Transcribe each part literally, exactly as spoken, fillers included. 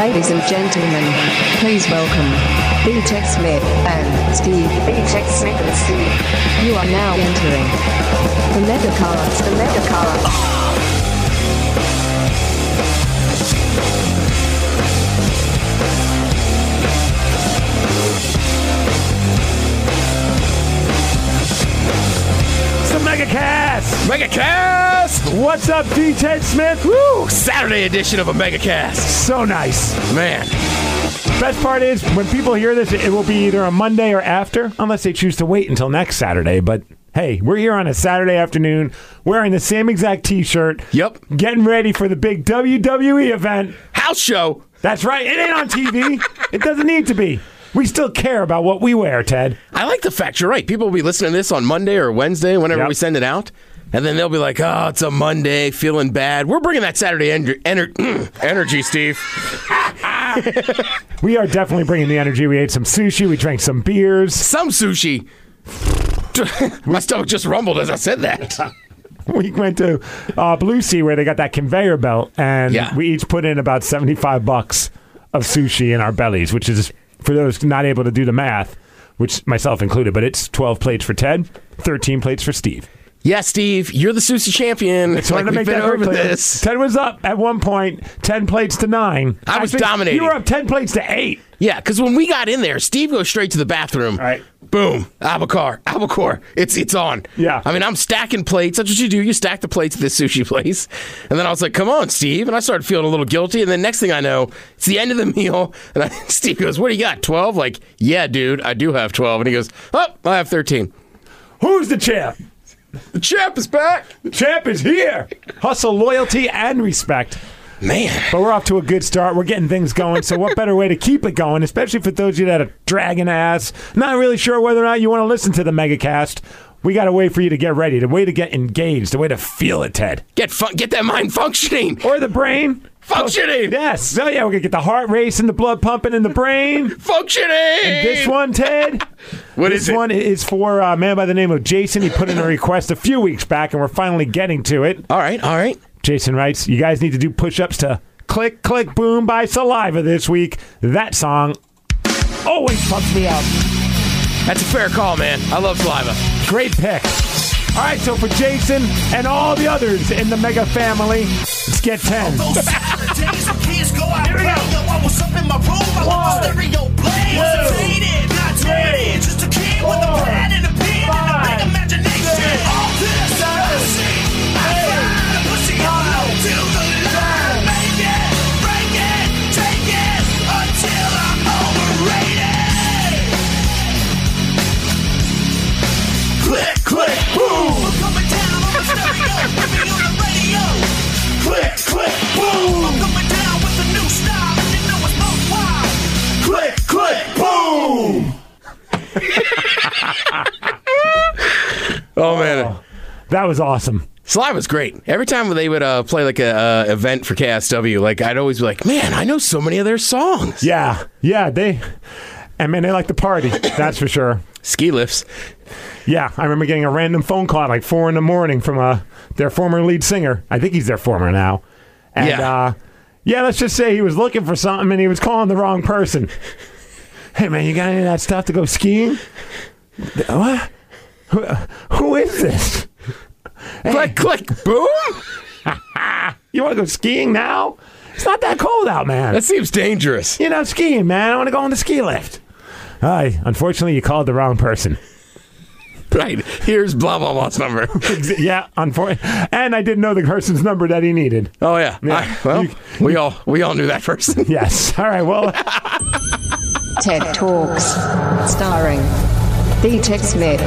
Ladies and gentlemen, please welcome B-Tech Smith and Steve. B-Tech Smith and Steve. You are now entering the Megacast. The Megacast. It's the Megacast! Megacast! What's up, D. Ted Smith? Woo! Saturday edition of a Megacast. So nice. Man. Best part is, when people hear this, it will be either a Monday or after, unless they choose to wait until next Saturday. But hey, we're here on a Saturday afternoon, wearing the same exact t-shirt. Yep. Getting ready for the big W W E event. House show. That's right. It ain't on T V. It doesn't need to be. We still care about what we wear, Ted. I like the fact you're right. People will be listening to this on Monday or Wednesday, whenever Yep. we send it out. And then they'll be like, oh, it's a Monday, feeling bad. We're bringing that Saturday ener- ener- energy, Steve. We are definitely bringing the energy. We ate some sushi. We drank some beers. Some sushi. My stomach just rumbled as I said that. We went to uh, Blue Sea where they got that conveyor belt, and yeah. we each put in about seventy-five bucks of sushi in our bellies, which is, for those not able to do the math, which myself included, but it's twelve plates for Ted, thirteen plates for Steve. Yeah, Steve, you're the sushi champion. It's hard like to make we've been that over clear. this. Ted was up at one point, ten plates to nine. I was Actually, dominating. You were up ten plates to eight. Yeah, because when we got in there, Steve goes straight to the bathroom. All right. Boom. Albacore. Albacore. It's it's on. Yeah. I mean, I'm stacking plates. That's what you do. You stack the plates at this sushi place. And then I was like, come on, Steve. And I started feeling a little guilty. And then next thing I know, it's the end of the meal. And I, Steve goes, what do you got, twelve? Like, yeah, dude, I do have twelve. And he goes, oh, I have thirteen. Who's the champ? The champ is back. The champ is here. Hustle, loyalty, and respect. Man. But we're off to a good start. We're getting things going. So what better way to keep it going, especially for those of you that are dragging ass, not really sure whether or not you want to listen to the Megacast. We got a way for you to get ready, the way to get engaged, the way to feel it, Ted. Get fun- get that mind functioning. Or the brain. Functioning. Yes. So yeah, we're going to get the heart racing, the blood pumping in the brain. Functioning. And this one, Ted, what this is it? one is for a man by the name of Jason. He put in a request a few weeks back, and we're finally getting to it. All right, all right. Jason writes, you guys need to do push-ups to Click, Click, Boom by Saliva this week. That song always fucks me up. That's a fair call, man. I love Saliva. Great pick. All right, so for Jason and all the others in the Mega family, let's get ten. Here we go. I was up in my room, I love the stereo blaze. Was faded, not traded, just a kid with a pad and a pen and a big imagination. All this I see, I find a pussy hollow to the line. Make it, break it, take it until I'm overrated. Click, click, boom. I'm coming down on the stereo, put me on the radio. Click, click, boom. I'm coming down with a new style, and you know it's most wild. Click, click, boom. Oh, man. That was awesome. Saliva's great. Every time they would uh, play like a uh, event for K S W, like I'd always be like, man, I know so many of their songs. Yeah, yeah, they, I mean, they like to party, that's for sure. Ski lifts. Yeah, I remember getting a random phone call at like four in the morning from uh, their former lead singer. I think he's their former now. And, Yeah. uh, yeah, let's just say he was looking for something and he was calling the wrong person. Hey, man, you got any of that stuff to go skiing? What? Who, who is this? Hey, Click, click, boom. you want to go skiing now? It's not that cold out, man. That seems dangerous. You know, skiing, man. I want to go on the ski lift. Hi. Unfortunately, you called the wrong person. Right. Here's blah, blah, blah's number. Yeah, unfortunately. And I didn't know the person's number that he needed. Oh, yeah. Yeah. I- well, You- we all we all knew that person. Yes. All right, well. TED Talks. Starring B-Tech Smith.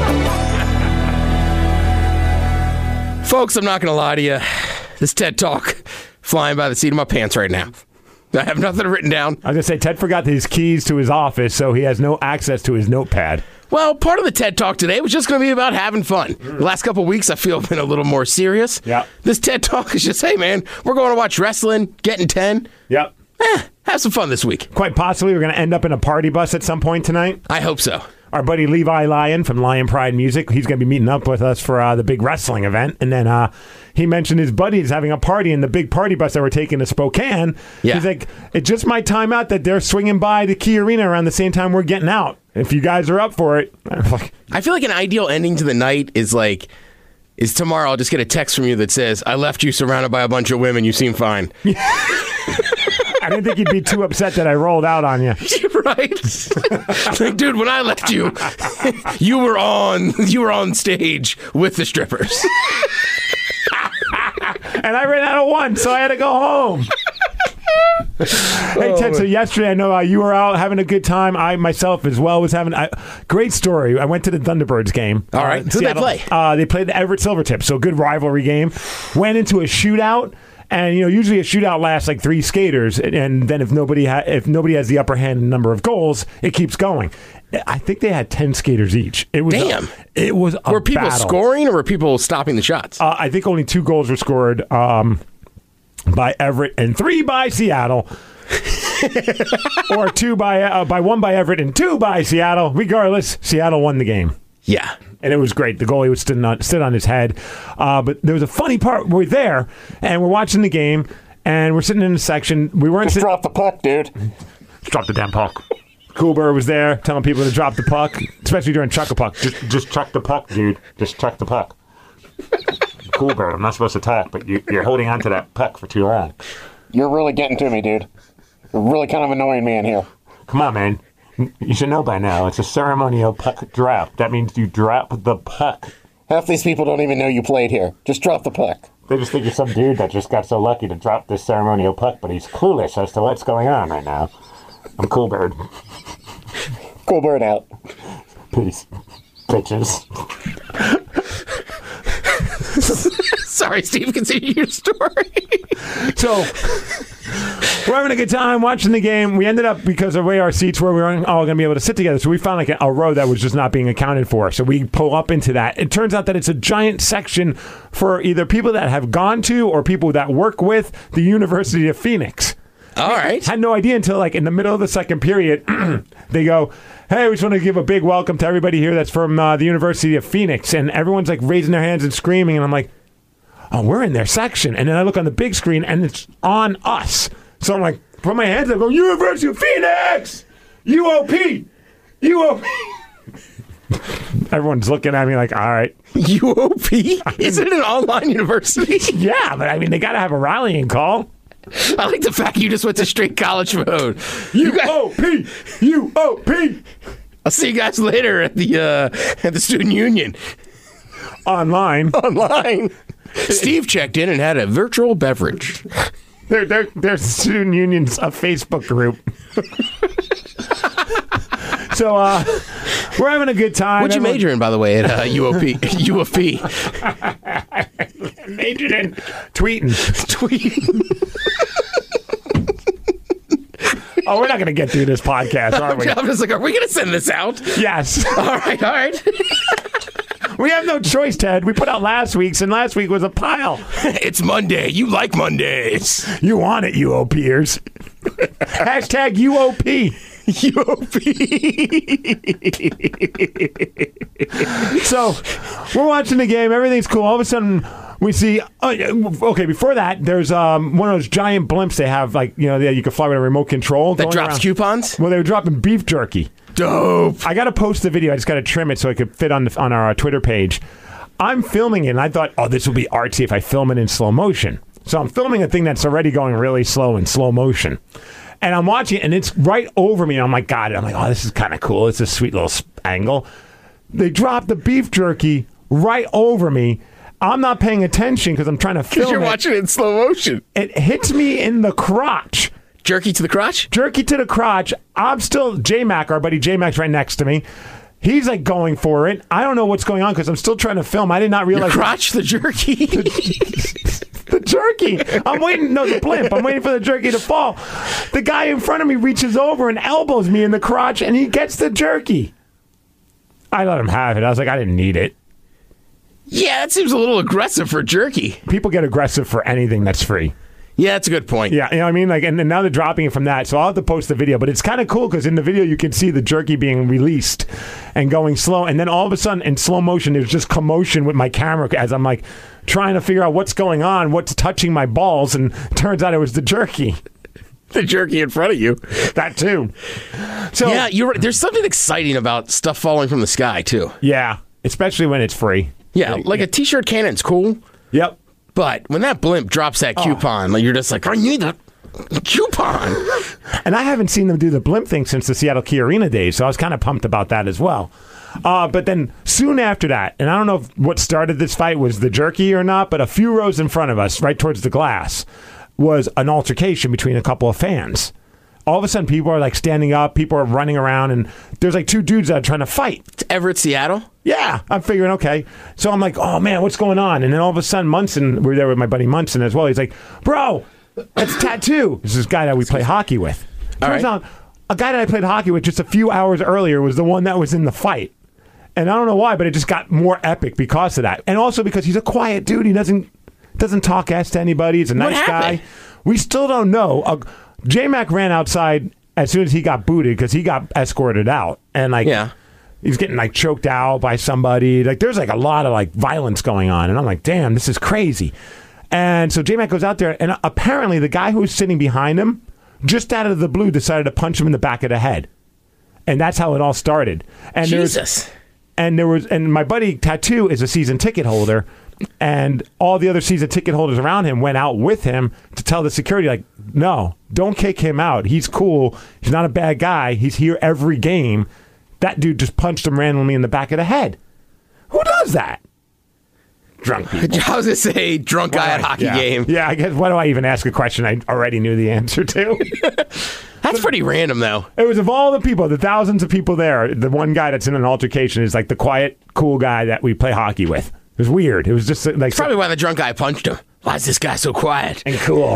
Folks, I'm not going to lie to you. This TED Talk flying by the seat of my pants right now. I have nothing written down. I was going to say, Ted forgot his keys to his office, so he has no access to his notepad. Well, part of the TED Talk today was just going to be about having fun. The last couple of weeks, I feel, have been a little more serious. Yeah. This TED Talk is just, hey, man, we're going to watch wrestling, getting ten. Yep. Eh, have some fun this week. Quite possibly, we're going to end up in a party bus at some point tonight. I hope so. our buddy Levi Lyon from Lion Pride Music. He's going to be meeting up with us for uh, the big wrestling event. And then uh, he mentioned his buddies having a party in the big party bus that we're taking to Spokane. Yeah. He's like, it just might time out that they're swinging by the Key Arena around the same time we're getting out. If you guys are up for it. I'm like, I feel like an ideal ending to the night is like, is tomorrow I'll just get a text from you that says, I left you surrounded by a bunch of women. You seem fine. I didn't think you'd be too upset that I rolled out on you. Right? Like, dude, when I left you, you were on you were on stage with the strippers. And I ran out of one, so I had to go home. Hey, Ted, so yesterday I know uh, you were out having a good time. I myself as well was having a great story. I went to the Thunderbirds game. All right. Uh, Who'd they play? Uh, they played the Everett Silvertips, so good rivalry game. Went into a shootout. And you know, usually a shootout lasts like three skaters, and, and then if nobody ha- if nobody has the upper hand in number of goals, it keeps going. I think they had ten skaters each. It was Damn. A, it was a Were people battle. scoring or were people stopping the shots? Uh, I think only two goals were scored um, by Everett and three by Seattle, or two by uh, by one by Everett and two by Seattle. Regardless, Seattle won the game. Yeah. And it was great. The goalie was stood on, stood on his head. Uh, but there was a funny part. We're there, and we're watching the game, and we're sitting in a section. We weren't Just sitting. drop the puck, dude. Drop the damn puck. Coolber was there telling people to drop the puck, especially during chuck a puck. Just, just chuck the puck, dude. Just chuck the puck. Coolber, I'm not supposed to talk, but you, you're holding on to that puck for too long. You're really getting to me, dude. You're really kind of annoying me in here. Come on, man. You should know by now. It's a ceremonial puck drop. That means you drop the puck. Half these people don't even know you played here. Just drop the puck. They just think you're some dude that just got so lucky to drop this ceremonial puck, but he's clueless as to what's going on right now. I'm Coolbird. Cool bird out. Peace. Bitches. Sorry, Steve, continue your story. So, we're having a good time watching the game. We ended up, because of the way our seats were, we weren't all going to be able to sit together. So we found like a, a row that was just not being accounted for. So we pull up into that. It turns out that it's a giant section for either people that have gone to or people that work with the University of Phoenix. All right. Had no idea until like in the middle of the second period, they go, hey, we just want to give a big welcome to everybody here that's from uh, the University of Phoenix. And everyone's like raising their hands and screaming. And I'm like, oh, we're in their section. And then I look on the big screen and it's on us. So I'm like, put my hands up, go, University of Phoenix! U O P! U O P! Everyone's looking at me like, all right. U O P? Isn't it an online university? Yeah, but I mean, they got to have a rallying call. I like the fact you just went to straight college mode. U O P! U O P! I'll see you guys later at the uh, at the student union. Online. Online. Steve checked in and had a virtual beverage. There, there, there's Student Union's a Facebook group. So uh, we're having a good time. What'd you Everyone- major in, by the way, at uh, U O P? U of P. Majored in tweeting. Tweeting. Oh, we're not going to get through this podcast, are we? I'm just like, are we going to send this out? Yes. All right, all right. We have no choice, Ted. We put out last week's, and last week was a pile. It's Monday. You like Mondays. You want it, U O Pers. Hashtag U O P. U O P. So we're watching the game. Everything's cool. All of a sudden, we see. Oh, okay, before that, there's um, one of those giant blimps they have, like, you know, that you can fly with a remote control. That going drops around. coupons? Well, they were dropping beef jerky. Dope. I got to post the video. I just got to trim it so it could fit on the, on our uh, Twitter page. I'm filming it, and I thought, oh, this will be artsy if I film it in slow motion. So I'm filming a thing that's already going really slow in slow motion. And I'm watching it, and it's right over me. And I'm like, God, I'm like, oh, this is kind of cool. It's a sweet little sp- angle. They drop the beef jerky right over me. I'm not paying attention because I'm trying to film Because you're it. watching it in slow motion. It hits me in the crotch. Jerky to the crotch? Jerky to the crotch. I'm still, J-Mac, our buddy J-Mac's right next to me. He's like going for it. I don't know what's going on because I'm still trying to film. I did not Your realize. crotch, the jerky? The jerky. I'm waiting. No, the blimp. I'm waiting for the jerky to fall. The guy in front of me reaches over and elbows me in the crotch, and he gets the jerky. I let him have it. I was like, I didn't need it. Yeah, that seems a little aggressive for jerky. People get aggressive for anything that's free. Yeah, that's a good point. Yeah, you know what I mean? Like, and, and now they're dropping it from that, so I'll have to post the video. But it's kind of cool because in the video you can see the jerky being released and going slow, and then all of a sudden in slow motion there's just commotion with my camera as I'm like trying to figure out what's going on, what's touching my balls, and turns out it was the jerky. The jerky in front of you. That too. So Yeah, you're right. There's something exciting about stuff falling from the sky too. yeah, especially when it's free. Yeah, like a t-shirt cannon's cool, Yep. but when that blimp drops that coupon, like you're just like, I need that coupon. And I haven't seen them do the blimp thing since the Seattle Key Arena days, so I was kind of pumped about that as well. Uh, but then soon after that, and I don't know if what started this fight was the jerky or not, but a few rows in front of us, right towards the glass, was an altercation between a couple of fans. All of a sudden, people are like standing up, people are running around, and there's like two dudes that are trying to fight. It's Everett, Seattle. Yeah, I'm figuring, okay. So I'm like, oh man, what's going on? And then all of a sudden, Munson, we were there with my buddy Munson as well. He's like, bro, that's Tattoo. This is this guy that we play hockey with. All Turns right. out, a guy that I played hockey with just a few hours earlier was the one that was in the fight. And I don't know why, but it just got more epic because of that. And also because he's a quiet dude. He doesn't doesn't talk ass to anybody. He's a What nice happened? guy. We still don't know. Uh, J-Mac ran outside as soon as he got booted because he got escorted out. And like, Yeah. he's getting like choked out by somebody. Like there's like a lot of like violence going on. And I'm like, damn, this is crazy. And so J-Mac goes out there, and apparently the guy who was sitting behind him, just out of the blue, decided to punch him in the back of the head. And that's how it all started. And there's Jesus. and there was and my buddy Tattoo is a season ticket holder, and all the other season ticket holders around him went out with him to tell the security, like, no, don't kick him out. He's cool. He's not a bad guy. He's here every game. That dude just punched him randomly in the back of the head. Who does that? Drunk people. I was going to say drunk guy at hockey yeah. game. Yeah, I guess, why do I even ask a question I already knew the answer to? That's pretty random, though. It was of all the people, the thousands of people there, the one guy that's in an altercation is like the quiet, cool guy that we play hockey with. It was weird. It was just like Probably why the drunk guy punched him. Why is this guy so quiet? and cool.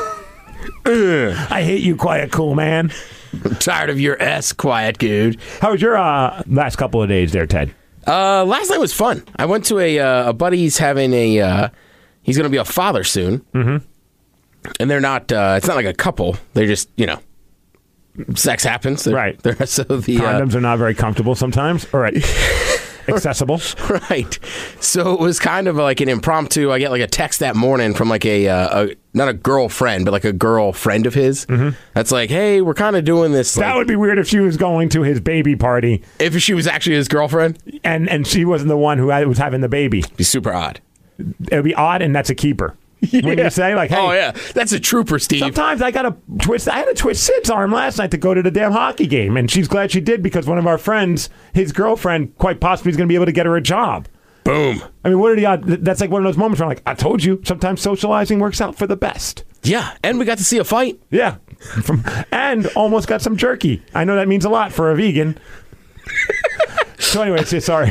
I hate you, quiet, cool man. I'm tired of your S, quiet dude. How was your uh, last couple of days there, Ted? Uh, last night was fun. I went to a uh, a buddy's having a. Uh, he's going to be a father soon, mm-hmm. and they're not. Uh, it's not like a couple. They're just you know, sex happens. They're, Right. They're, so the uh, Condoms are not very comfortable sometimes. All right. Accessible. right. So it was kind of like an impromptu. I get like a text that morning from like a, uh, a not a girlfriend, but like a girlfriend of his. Mm-hmm. That's like, hey, we're kind of doing this. That Like, would be weird if she was going to his baby party if she was actually his girlfriend, and, and she wasn't the one who had- was having the baby. it'd be super odd. It would be odd, and that's a keeper. When you say, like, hey, Oh yeah, that's a trooper, Steve. sometimes I got to twist. I had to twist Sid's arm last night to go to the damn hockey game, and she's glad she did because one of our friends, his girlfriend, quite possibly is going to be able to get her a job. Boom. I mean, what are the odds? That's like one of those moments where I'm like, I told you, sometimes socializing works out for the best. Yeah, and we got to see a fight. Yeah, from and almost got some jerky. I know that means a lot for a vegan. So anyway, say sorry.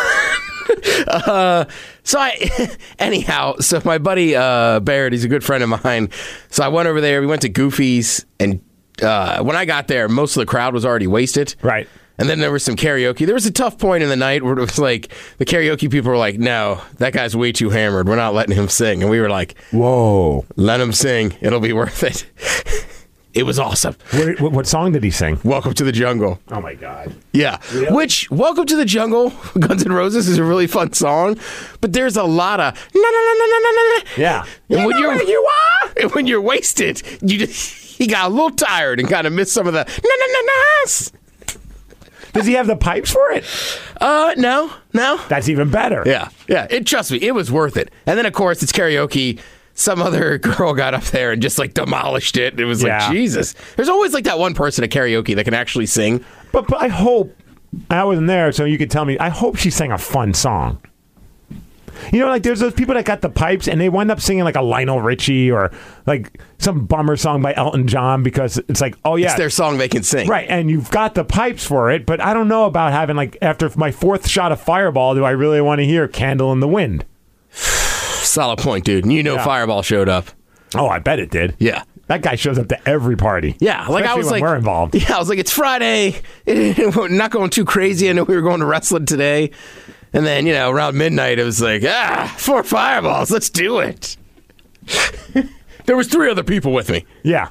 Uh, so I, anyhow, so my buddy uh, Barrett, he's a good friend of mine. So I went over there. We went to Goofy's, and uh, when I got there, most of the crowd was already wasted. Right. And then there was some karaoke. There was a tough point in the night where it was like the karaoke people were like, "No, that guy's way too hammered. We're not letting him sing." And we were like, Whoa. "Let him sing. It'll be worth it." It was awesome. What, what, what song did he sing? Welcome to the Jungle. Oh my God. Yeah. Really? Which, Welcome to the Jungle, Guns N' Roses is a really fun song, but there's a lot of na na na na na na na. Yeah. And You when know you're where you are. and when you're wasted, you just he got a little tired and kind of missed some of the na na na na's. Does he have the pipes for it? Uh, no, no. That's even better. Yeah, yeah. It trust me, it was worth it. And then of course it's karaoke. Some other girl got up there and just like demolished it. It was Yeah. like Jesus. There's always like that one person at karaoke that can actually sing. But, but I hope, I wasn't there, so you could tell me, I hope she sang a fun song. You know, like there's those people that got the pipes and they wind up singing like a Lionel Richie or like some bummer song by Elton John because it's like, oh yeah. It's their song they can sing. Right, and you've got the pipes for it, but I don't know about having like, after my fourth shot of Fireball, do I really want to hear Candle in the Wind? Solid point, dude. And you know Yeah. Fireball showed up. Oh, I bet it did. Yeah. That guy shows up to every party. Yeah, like I Especially was when like, we're involved. Yeah, I was like, it's Friday. We're not going too crazy. I know we were going to wrestling today, and then you know around midnight it was like, ah, four fireballs. Let's do it. There was three other people with me. Yeah.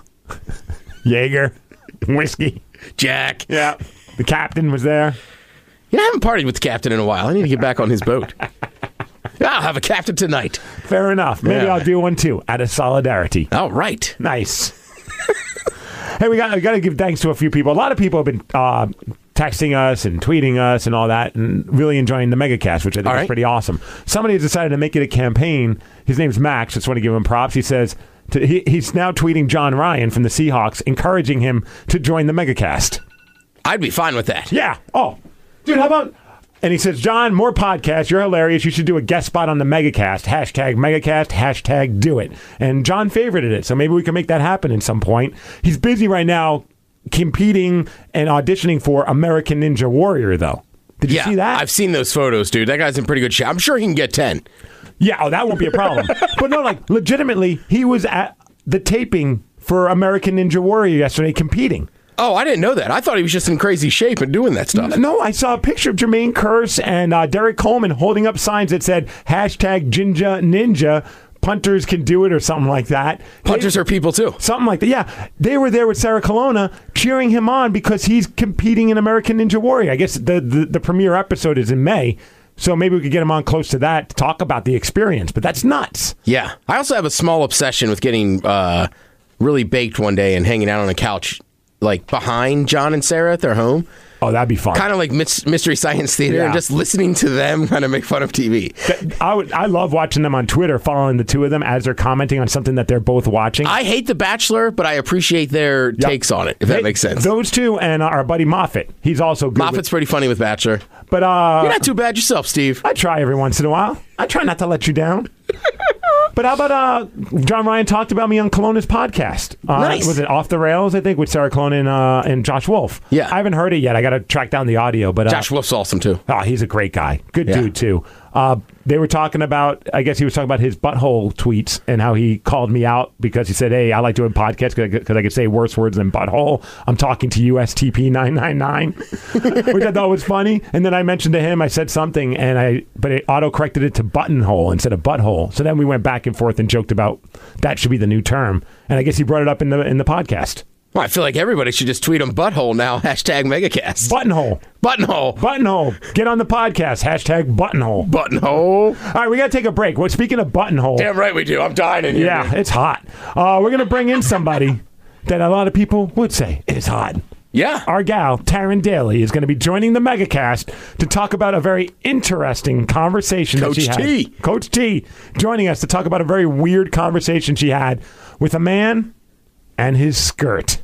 Jaeger, whiskey. Jack. Yeah. The captain was there. You know, I haven't partied with the captain in a while. I need to get back on his boat. I'll have a captain tonight. Fair enough. Maybe Yeah. I'll do one too, out of solidarity. All right. Nice. Hey, we got we got to give thanks to a few people. A lot of people have been uh, texting us and tweeting us and all that, and really enjoying the MegaCast, which I think All is right. pretty awesome. Somebody has decided to make it a campaign. His name's Max. Just want to give him props. He says to, he, he's now tweeting John Ryan from the Seahawks, encouraging him to join the MegaCast. I'd be fine with that. Yeah. Oh, dude, how about? And he says, John, more podcasts. You're hilarious. You should do a guest spot on the MegaCast. Hashtag MegaCast. Hashtag do it. And John favorited it, so maybe we can make that happen at some point. He's busy right now competing and auditioning for American Ninja Warrior, though. Did you Yeah, see that? I've seen those photos, dude. That guy's in pretty good shape. I'm sure he can get ten. Yeah, oh, that won't be a problem. But no, like, legitimately, he was at the taping for American Ninja Warrior yesterday competing. Oh, I didn't know that. I thought he was just in crazy shape and doing that stuff. No, I saw a picture of Jermaine Kearse and uh, Derek Coleman holding up signs that said hashtag Jinja Ninja. Punters can do it or something like that. Punters They- are people, too. Something like that. Yeah. They were there with Sarah Colonna cheering him on because he's competing in American Ninja Warrior. I guess the, the, the premiere episode is in May. So maybe we could get him on close to that to talk about the experience. But that's nuts. Yeah. I also have a small obsession with getting uh, really baked one day and hanging out on a couch, like behind John and Sarah at their home. Oh, that'd be fun. Kind of like Mys- Mystery Science Theater Yeah. and just listening to them kind of make fun of T V. That- I, would, I love watching them on Twitter, following the two of them as they're commenting on something that they're both watching. I hate The Bachelor, but I appreciate their Yep. takes on it, if They- that makes sense. Those two and our buddy Moffat. He's also good. Moffat's pretty funny with Bachelor. with, but uh, You're not too bad yourself, Steve. I try every once in a while. I try not to let you down. But how about uh, John Ryan talked about me on Colonna's podcast? Uh, Nice. Was it Off the Rails? I think with Sarah Colonna and, uh, and Josh Wolf. Yeah. I haven't heard it yet. I got to track down the audio. But uh, Josh Wolf's awesome, too. oh, he's a great guy. Good Yeah. dude too. Uh, they were talking about. I guess he was talking about his butthole tweets and how he called me out because he said, "Hey, I like doing podcasts because I could say worse words than butthole. I'm talking to U S T P nine nine nine," which I thought was funny. And then I mentioned to him, I said something, and I but it auto corrected it to buttonhole instead of butthole. So then we went back and forth and joked about that should be the new term. And I guess he brought it up in the in the podcast. Well, I feel like everybody should just tweet them butthole now. Hashtag MegaCast. Buttonhole, Buttonhole. buttonhole. Get on the podcast. Hashtag buttonhole. Buttonhole. All right, we got to take a break. Well, speaking of buttonhole. Damn right we do. I'm dying in here. Yeah, it's hot. Uh, we're going to bring in somebody that a lot of people would say is hot. Yeah. Our gal, Taryn Daly, is going to be joining the MegaCast to talk about a very interesting conversation Coach that she had. T. Coach T joining us to talk about a very weird conversation she had with a man and his skirt.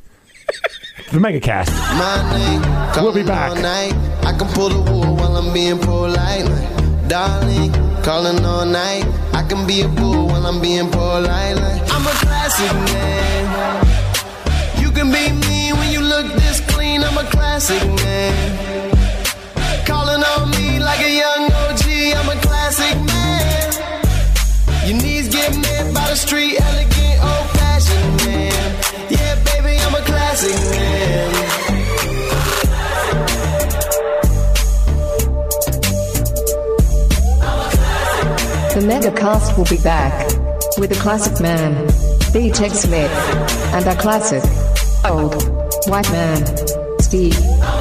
The MegaCast. My name, We'll be back. all night. I can pull the wool while I'm being polite. Like, darling, calling all night. I can be a fool while I'm being polite. Like, I'm a classic man. You can be mean when you look this clean. I'm a classic man. Calling on me like a young O G. I'm a classic man. Your knees get met by the street, elegant, old-fashioned man. Yeah, baby, I'm a classic man. The MegaCast will be back with a classic man, B Tech Smith, and a classic old white man, Steve.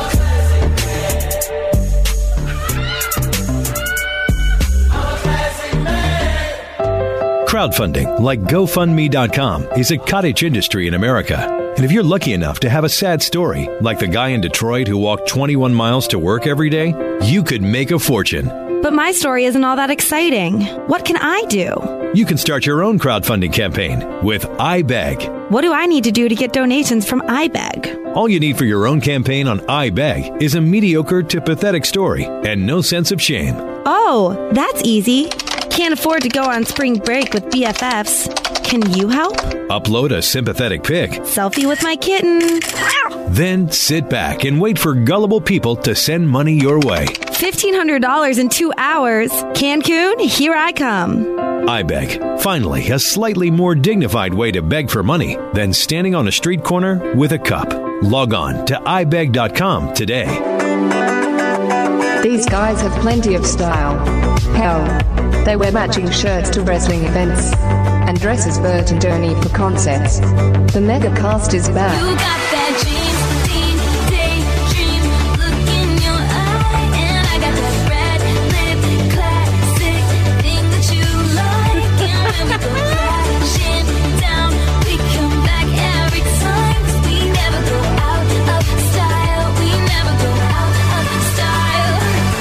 Crowdfunding, like GoFundMe dot com, is a cottage industry in America. And if you're lucky enough to have a sad story, like the guy in Detroit who walked twenty-one miles to work every day, you could make a fortune. But my story isn't all that exciting. What can I do? You can start your own crowdfunding campaign with iBeg. What do I need to do to get donations from iBeg? All you need for your own campaign on iBeg is a mediocre to pathetic story and no sense of shame. Oh, that's easy. Can't afford to go on spring break with B F Fs. Can you help? Upload a sympathetic pic, Selfie with my kitten. then sit back and wait for gullible people to send money your way. fifteen hundred dollars in two hours. Cancun, here I come. iBeg. Finally, a slightly more dignified way to beg for money than standing on a street corner with a cup. Log on to i beg dot com today. These guys have plenty of style. Hell, they wear matching shirts to wrestling events and dress as Bert and Ernie for concerts. The Megacast is back. You got that dream, dream, daydream look in your eye, and I got that red lip classic thing that you like. And when we go crashing down, we come back every time. 'Cause we never go out of style. We never go out of style.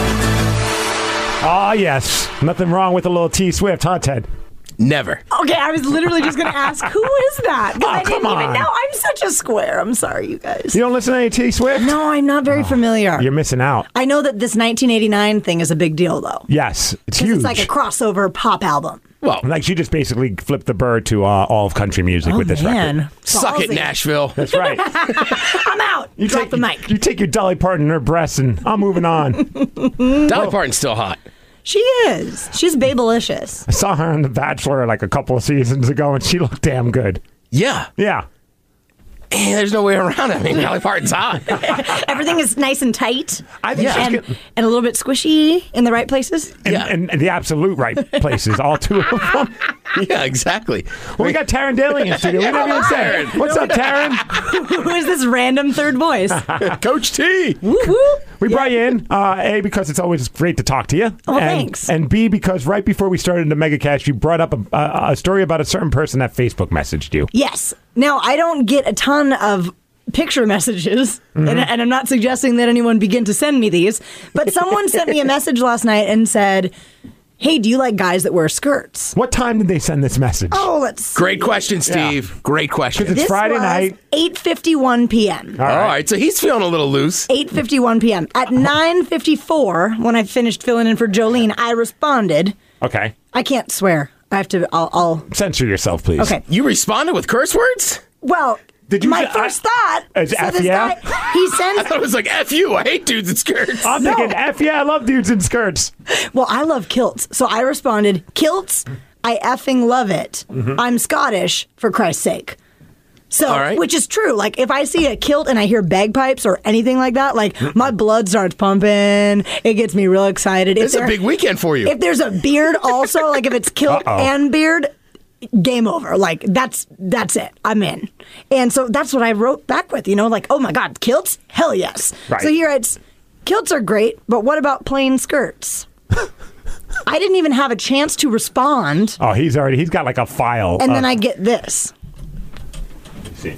Ah, yes. Nothing wrong with a little T Swift, huh, Ted? Never. Okay, I was literally just going to ask, who is that? Because Oh, I didn't come even on. know. I'm such a square. I'm sorry, you guys. You don't listen to any T Swift? No, I'm not very familiar. You're missing out. I know that this nineteen eighty-nine thing is a big deal, though. Yes, it's 'Cause huge. it's like a crossover pop album. Well, like she just basically flipped the bird to uh, all of country music with this record. man. suck it, Ballsy. Nashville. That's right. I'm out. You Drop take the mic. You take your Dolly Parton her breasts, and I'm moving on. Dolly Parton's still hot. She is. She's babelicious. I saw her on The Bachelor like a couple of seasons ago, and she looked damn good. Yeah. Yeah. Eh, there's no way around it. I mean, Dolly Parton's hot. Everything is nice and tight. I think she's and, good. and a little bit squishy in the right places. And, Yeah. and, and the absolute right places, all two of them. Yeah, exactly. Well, we got Taryn Daly in studio. We didn't even say it. What's up, Taryn? Who is this random third voice? Coach T. Woo woo. We brought you in, uh, A, because it's always great to talk to you. Oh, and, thanks. And B, because right before we started the Megacast, you brought up a, a, a story about a certain person that Facebook messaged you. Yes. Now, I don't get a ton of picture messages, Mm-hmm. and, and I'm not suggesting that anyone begin to send me these, but someone sent me a message last night and said, hey, do you like guys that wear skirts? What time did they send this message? Oh, let's see. Great question, Steve. Great question. It's This Friday was night. eight fifty-one p.m. All All right. right, so he's feeling a little loose. eight fifty-one p.m. At nine fifty-four, when I finished filling in for Jolene, I responded. Okay. I can't swear. I have to, I'll, I'll Censor yourself, please. okay. You responded with curse words? Well, Did you my say- first I- thought, Is so F this yeah? guy, he I sends, thought it was like, F you, I hate dudes in skirts. I'm No. thinking, F yeah, I love dudes in skirts. well, I love kilts. So I responded, kilts, I effing love it. Mm-hmm. I'm Scottish, for Christ's sake. So, All right. which is true. Like, if I see a kilt and I hear bagpipes or anything like that, like, my blood starts pumping. It gets me real excited. If It's a there- big weekend for you. If there's a beard also, like if it's kilt Uh-oh. and beard, game over. Like that's that's it. I'm in. And so that's what I wrote back with, you know, like, oh my God, kilts? Hell yes. Right. So here it's kilts are great, but what about plain skirts? I didn't even have a chance to respond, Oh, he's already, he's got like a file. and of- then I get this. see.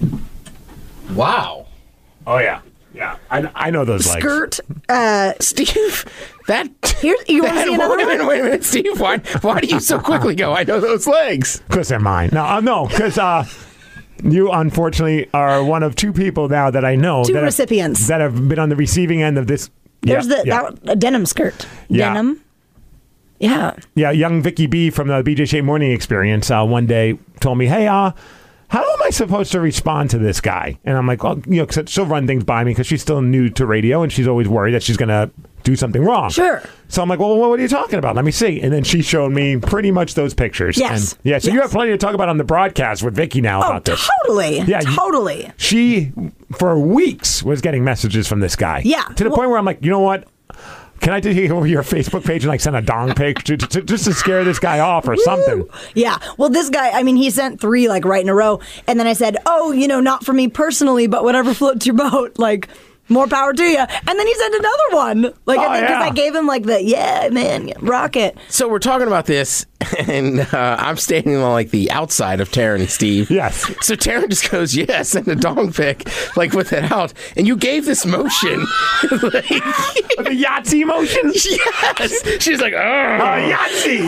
Wow. Oh, yeah. Yeah. I, I know those legs. Skirt. Uh, Steve, that. Here, you want to that- see another wait a minute, one? wait a minute, Steve. Why, why do you so quickly go, I know those legs? Because they're mine. No, uh, no, because uh, you unfortunately are one of two people now that I know Two that recipients. have, that have been on the receiving end of this. There's yeah, the yeah. that, a denim skirt. Yeah. Denim. Yeah. yeah, young Vicky B from the B J Shea Morning Experience uh, one day told me, "Hey, uh, how am I supposed to respond to this guy?" And I'm like, "Well, you know, 'cause she'll run things by me because she's still new to radio and she's always worried that she's gonna do something wrong." Sure. So I'm like, "Well, what are you talking about? Let me see." And then she showed me pretty much those pictures. Yes. And, yeah. So you Yes. have plenty to talk about on the broadcast with Vicky now Oh, about this. totally. Yeah, you- Totally. She, for weeks, was getting messages from this guy. Yeah, To the well- point where I'm like, you know what? Can I take over your Facebook page and like send a dong pic to, to, just to scare this guy off or something? Yeah. Well, this guy, I mean, he sent three like right in a row. And then I said, oh, you know, not for me personally, but whatever floats your boat. Like, more power to you. And then he sent another one. Like, Oh, I think 'cause yeah. I gave him like the, yeah, man, rock it. So we're talking about this, and uh, I'm standing on like the outside of Taryn and Steve. Yes. So Taryn just goes, "Yeah, send a dong pic, like with it out." And you gave this motion, like, The Yahtzee motion? yes. She's like, "Oh, Uh, Yahtzee!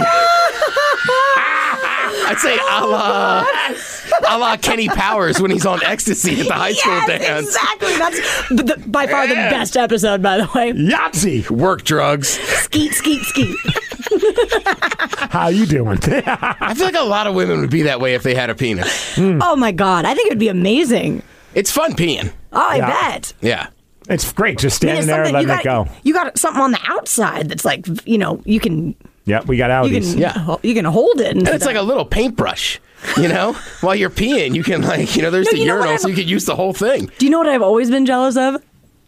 I'd say a la, a la Kenny Powers when he's on ecstasy at the high school Yes, dance. exactly. That's the, the, by far the Yeah. best episode, by the way. Yahtzee! Work drugs. Skeet, skeet, skeet. How you doing? I feel like a lot of women would be that way if they had a penis. Oh my God. I think it would be amazing. It's fun peeing. Oh, I Yeah. bet. Yeah. It's great just I mean, standing it's there and something- letting you it got, go. You got something on the outside that's like, you know, you can, Yep, we got you Audis. can, Yeah. you can hold it. And it's like a little paintbrush, you know? While you're peeing, you can, like, you know, there's No, the you know what urinal, so I'm- you could use the whole thing. Do you know what I've always been jealous of?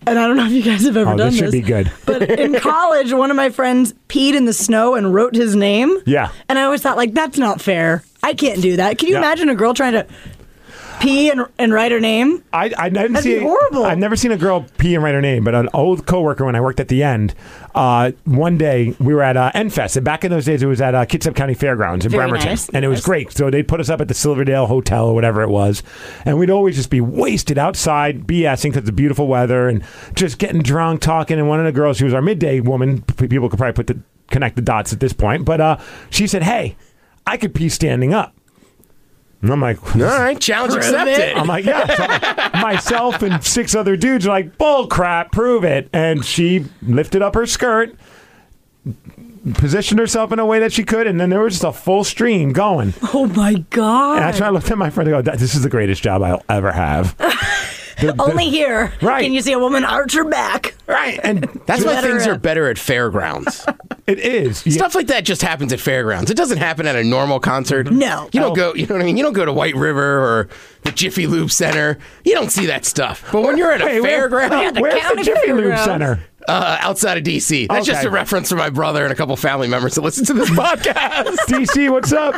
and I don't know if you guys have ever Oh, done this this. should be good. But in college, one of my friends peed in the snow and wrote his name. Yeah. And I always thought, like, that's not fair. I can't do that. Can you Yeah. imagine a girl trying to pee and, and write her name? I, I didn't That'd see. be horrible. I've never seen a girl pee and write her name, but an old coworker when I worked at the end, uh, one day we were at uh, Enfest, and back in those days it was at uh, Kitsap County Fairgrounds in Very Bremerton, nice. and it was Nice. great. So they put us up at the Silverdale Hotel or whatever it was, and we'd always just be wasted outside BSing because of the beautiful weather and just getting drunk, talking. And one of the girls, she was our midday woman. p- People could probably put the connect the dots at this point, but uh, she said, "Hey, I could pee standing up." And I'm like, All right, challenge Prove accepted. it. I'm like, yeah. So myself and six other dudes are like, bull crap, prove it. And she lifted up her skirt, positioned herself in a way that she could, and then there was just a full stream going. Oh, my God. And I tried to look at my friend and go, this is the greatest job I'll ever have. The- the- Only here Right. can you see a woman arch her back. Right. And That's why Better things at- are better at fairgrounds. it is. Yeah. Stuff like that just happens at fairgrounds. It doesn't happen at a normal concert. No. You don't Oh. go, you know what I mean? You don't go to White River or the Jiffy Lube Center. You don't see that stuff. But when you're at a Hey, where- fairground, the where's the county Jiffy Lube fairgrounds. Center? uh, outside of D C, that's just Okay. a reference for my brother and a couple family members that listen to this podcast. D C, what's up?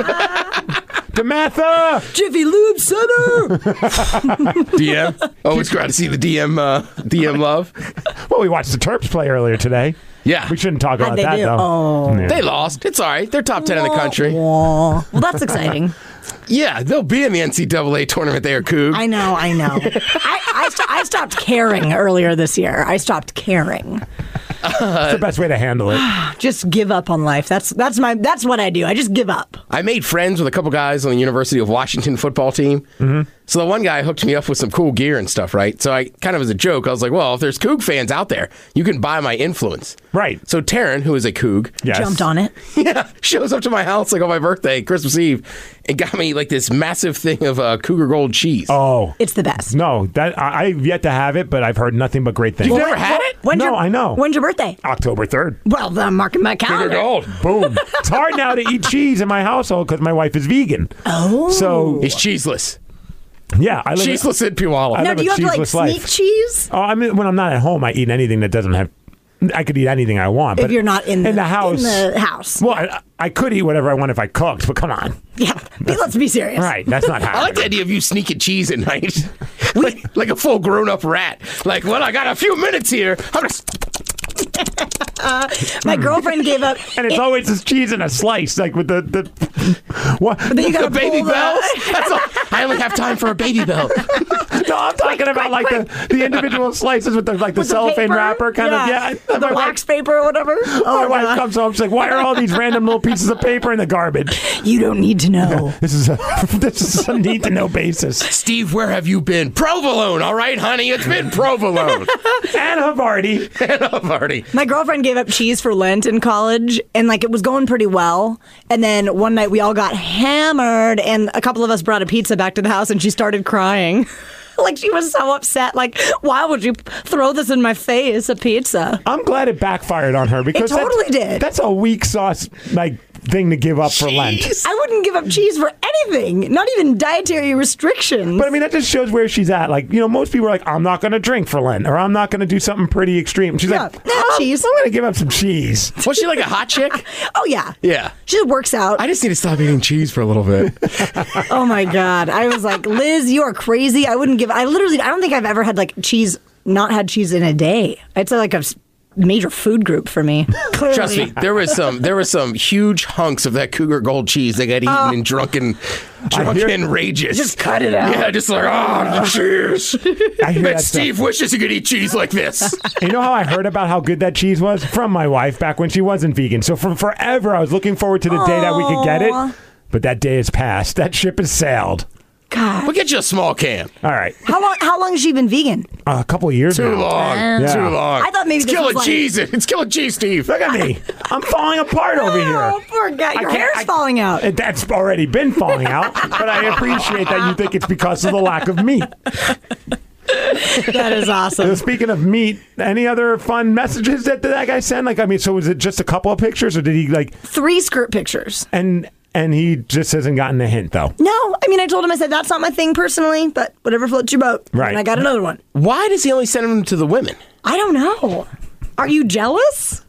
DeMatha! Jiffy Lube Center. D M. Always glad to see the D M, uh, D M love. Well, we watched the Terps play earlier today. Yeah. We shouldn't talk How'd about they that, do? though. Oh. Yeah. They lost. It's all right. They're top ten in the country. Aw. Well, that's exciting. Yeah, they'll be in the N C double A tournament there, Coog. I know, I know. I, I, st- I stopped caring earlier this year. I stopped caring. That's the best way to handle it. Just give up on life. That's that's my that's what I do. I just give up. I made friends with a couple guys on the University of Washington football team. Mm-hmm. So the one guy hooked me up with some cool gear and stuff, right? So I kind of as a joke, I was like, well, if there's Coug fans out there, you can buy my influence. Right. So Taryn, who is a Coug, Yes. Jumped on it. yeah, shows up to my house like on my birthday, Christmas Eve, and got me like this massive thing of uh, Cougar Gold cheese. Oh. It's the best. No, that I, I've yet to have it, but I've heard nothing but great things. You've never had it? When's No, your, I know. When's your birthday? October third. Well, then I'm marking my Cougar calendar. Gold. Boom. It's hard now to eat cheese in my household because my wife is vegan. Oh. So, It's cheeseless. yeah, I live Cheeseless in Puyallup. I Now, live do a you have to like cheeseless sneak life. cheese? Oh, I mean, when I'm not at home, I eat anything that doesn't have. I could eat anything I want. If but you're not in the, in the house. In the house. Well, I, I could eat whatever I want if I cooked, but come on. Yeah. But let's be serious. Right, that's not I happening. like the idea of you sneaking cheese at night, like, like a full grown-up rat. Like, well, I got a few minutes here. I'm gonna... My girlfriend gave up. And it's it- always this cheese in a slice, like with the the what? Then you The gotta baby pull the- bells. That's all. I only have time for a baby bell. No, I'm talking about like the, the individual slices with the like the With the cellophane paper? wrapper kind of. Yeah, The my wax wife, paper or whatever. my Oh, wife God. comes home. She's like, "Why are all these random little pieces of paper in the garbage?" You don't need to know. This is a this is a need to know basis. Steve, where have you been? Provolone, all right, honey. It's been provolone. And Havarti. and I've already. My girlfriend gave up cheese for Lent in college, and like it was going pretty well. And then one night we all got hammered, and a couple of us brought a pizza back to the house, and she started crying. Like she was so upset. Like, why would you throw this in my face, a pizza? I'm glad it backfired on her because that's- totally did. That's a weak sauce like thing to give up for Lent. Jeez. I wouldn't give up cheese for anything, not even dietary restrictions. But I mean, that just shows where she's at. Like, you know, most people are like, I'm not going to drink for Lent, or I'm not going to do something pretty extreme. She's Yeah, like, nah, I'm, cheese. I'm going to give up some cheese. Was she like a hot chick? oh yeah, Yeah. she just works out. I just need to stop eating cheese for a little bit. Oh my god, I was like, Liz, you are crazy. I wouldn't give. I literally, I don't think I've ever had like cheese, not had cheese in a day. It's like a s- major food group for me. Clearly. Trust me, there was some there was some huge hunks of that Cougar Gold cheese that got eaten Oh. in drunken drunken rages. Just cut it out. Yeah, just like, oh, the cheese. I hear Bet that Steve stuff. wishes he could eat cheese like this. You know how I heard about how good that cheese was? From my wife back when she wasn't vegan. So from forever, I was looking forward to the day that we could get Aw. it. But that day has passed. That ship has sailed. God, We'll get you a small can. All right. how long? How long has she been vegan? Uh, a couple of years Too now. long. Yeah. Too long. I thought maybe it's this killing was like- cheese. It's killing cheese, Steve. Look at me. I'm falling apart over here. Oh, poor guy. I Your can't- hair's I- falling out. Uh, That's already been falling out, but I appreciate that you think it's because of the lack of meat. That is So awesome. speaking of meat, any other fun messages that that guy sent? Like, I mean, so was it just a couple of pictures, or did he like? Three skirt pictures. And and he just hasn't gotten a hint, though. No, I mean, I told him, I said, that's not my thing personally, but whatever floats your boat. Right. And I got another one. Why does he only send them to the women? I don't know. Are you jealous?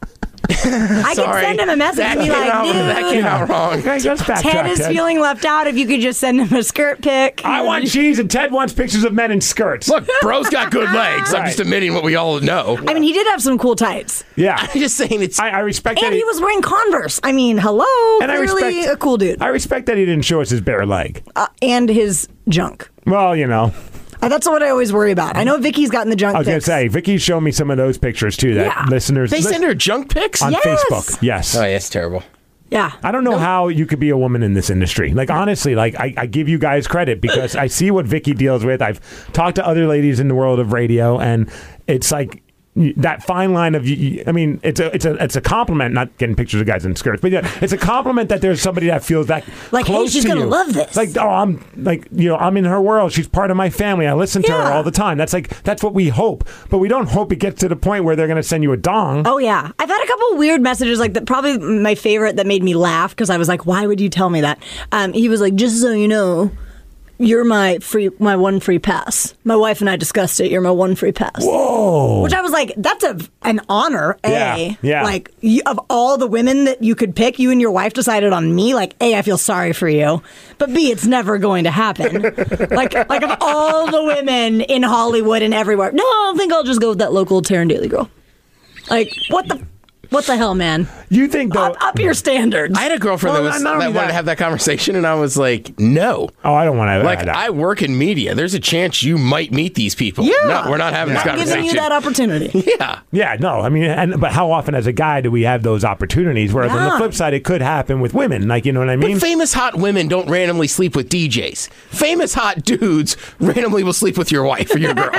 I Sorry. can send him a message That and be came like, out- dude, that came out wrong. Okay, just backtrack, Ted is Ted. feeling left out. If you could just send him a skirt pic. I want cheese, and Ted wants pictures of men in skirts. Look, bro's got good legs. I'm Right. just admitting what we all know. I mean, he did have some cool tights. Yeah. I'm just saying it's. I, I respect that. And he was wearing Converse. I mean, hello. And I Clearly respect- a cool dude. I respect that he didn't show us his bare leg. Uh, and his junk. Well, you know. Uh, that's what I always worry about. I know Vicky's gotten the junk I was going to pics. say, Vicky showed me some of those pictures, too, that Yeah. listeners... they li- send her junk pics? on Yes. Facebook. Yes. Oh, yeah, it's terrible. Yeah. I don't know how you could be a woman in this industry. Like, honestly, like, I, I give you guys credit because I see what Vicky deals with. I've talked to other ladies in the world of radio, and it's like that fine line of, I mean, it's a it's a it's a compliment, not getting pictures of guys in skirts, but yeah, it's a compliment that there's somebody that feels that Like, hey, close she's to gonna you. love this. Like, oh, I'm like, you know, I'm in her world. She's part of my family. I listen to her Yeah. all the time. That's like that's what we hope, but we don't hope it gets to the point where they're going to send you a dong. Oh, yeah. I've had a couple weird messages, like that. Probably my favorite that made me laugh because I was like, why would you tell me that? Um, he was like, just so you know, you're my free, my one free pass. My wife and I discussed it. You're my one free pass. Whoa. Which I was like, that's a, an honor, A. Yeah, yeah. Like, you, of all the women that you could pick, you and your wife decided on me. Like, A, I feel sorry for you. But B, it's never going to happen. like, like of all the women in Hollywood and everywhere, no, I think I'll just go with that local Taryn Daly girl. Like, what the... What the hell, man? You think though? Up, up your standards. I had a girlfriend Well, that, was, not that only wanted that- to have that conversation, and I was like, no. Oh, I don't want to. Like, I work in media. There's a chance you might meet these people. Yeah. No, we're not having I'm this conversation. giving you that opportunity. Yeah. Yeah, no, I mean, and but how often as a guy do we have those opportunities? Whereas on the Yeah. flip side, it could happen with women. Like, you know what I mean? But famous hot women don't randomly sleep with D Js. Famous hot dudes randomly will sleep with your wife or your girl.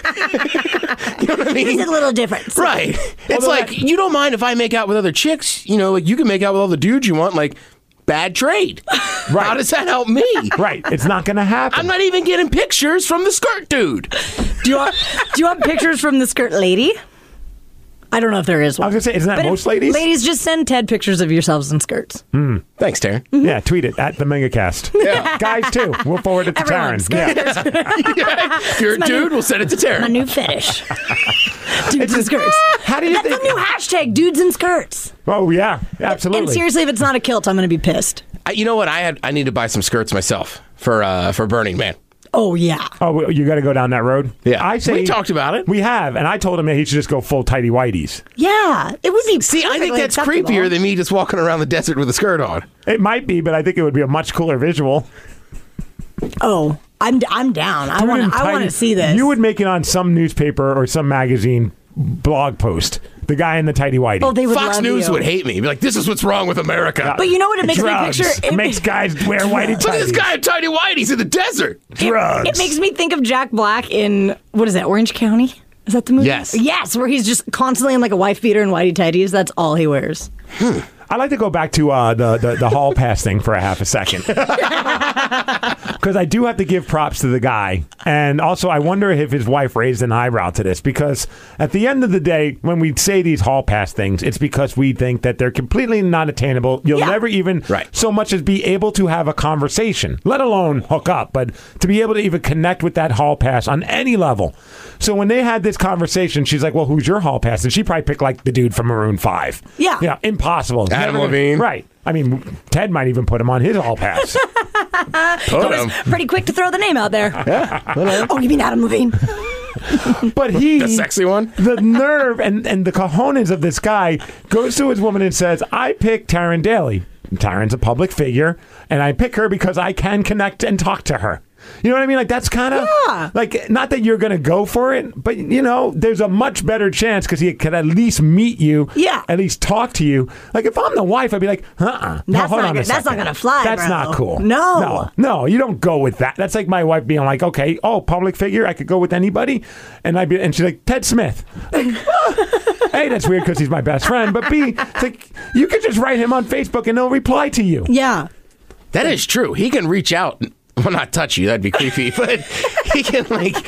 You know what I mean? There's a little difference. Right. It's like, you don't mind if I make out with other chicks. You know, like, you can make out with all the dudes you want. Like, bad trade. Right. How does that help me? Right, it's not going to happen. I'm not even getting pictures from the skirt dude. Do you want? Do you want pictures from the skirt lady? I don't know if there is one. I was gonna say, isn't that But if- most ladies? Ladies, just send Ted pictures of yourselves in skirts. Thanks, Taryn. Yeah, tweet it at the Megacast. Yeah. Guys too. We'll forward it to Everyone, Taryn. Yeah. If you're a my dude, new- we'll send it to My Taryn. new fetish. Dudes in skirts. How do you That's think? a new hashtag. Dudes in skirts. Oh yeah, absolutely. And seriously, if it's not a kilt, I'm going to be pissed. I, you know what? I had I need to buy some skirts myself for uh, for Burning Man. Oh yeah. Oh, well, you got to go down that road. Yeah. I say We talked about it. We have, and I told him that he should just go full tighty whiteys. Yeah. It would be. See, I think perfectly that's acceptable. creepier than me just walking around the desert with a skirt on. It might be, but I think it would be a much cooler visual. Oh, I'm I'm down. I Dude want in to I want tighty- to see this. You would make it on some newspaper or some magazine blog post. The guy in the tidy whitey. Oh, they would Fox love News you. would hate me. Be like, this is what's wrong with America. But you know what it makes Drugs. me picture? It, makes guys wear whitey Look at this tighties. guy in Tiny Whitey's in the desert. Drugs. It makes me think of Jack Black in, what is that, Orange County? Is that the movie? Yes. Yes, where he's just constantly in like a wife beater and whitey tighties. That's all he wears. I'd like to go back to uh, the, the, the hall pass thing for a half a second. Because I do have to give props to the guy. And also, I wonder if his wife raised an eyebrow to this. Because at the end of the day, when we say these hall pass things, it's because we think that they're completely not attainable. You'll Yeah. never even Right. so much as be able to have a conversation, let alone hook up, but to be able to even connect with that hall pass on any level. So when they had this conversation, she's like, well, who's your hall pass? And she probably picked like the dude from Maroon five. Yeah. Yeah, impossible. Adam Never gonna- Levine. Right. I mean, Ted might even put him on his hall pass. Put him. Pretty quick to throw the name out there. Oh, you mean Adam Levine? But he, The sexy one? the nerve and, and the cojones of this guy goes to his woman and says, I picked Taryn Daly. Taryn's a public figure, and I pick her because I can connect and talk to her. You know what I mean? Like, that's kind of Yeah. like, not that you're going to go for it, but, you know, there's a much better chance because he could at least meet you, Yeah. at least talk to you. Like, if I'm the wife, I'd be like, uh-uh. No, That's hold not on a gonna- that's not second. gonna fly, That's bro. not cool. No. No. No, you don't go with that. That's like my wife being like, okay, oh, public figure, I could go with anybody. And I'd be, and she's like, Ted Smith. Like, A, that's weird because he's my best friend. But B, it's like, you could just write him on Facebook and he'll reply to you. Yeah. That is true. He can reach out. Well, not touch you. That'd be creepy. But he can, like,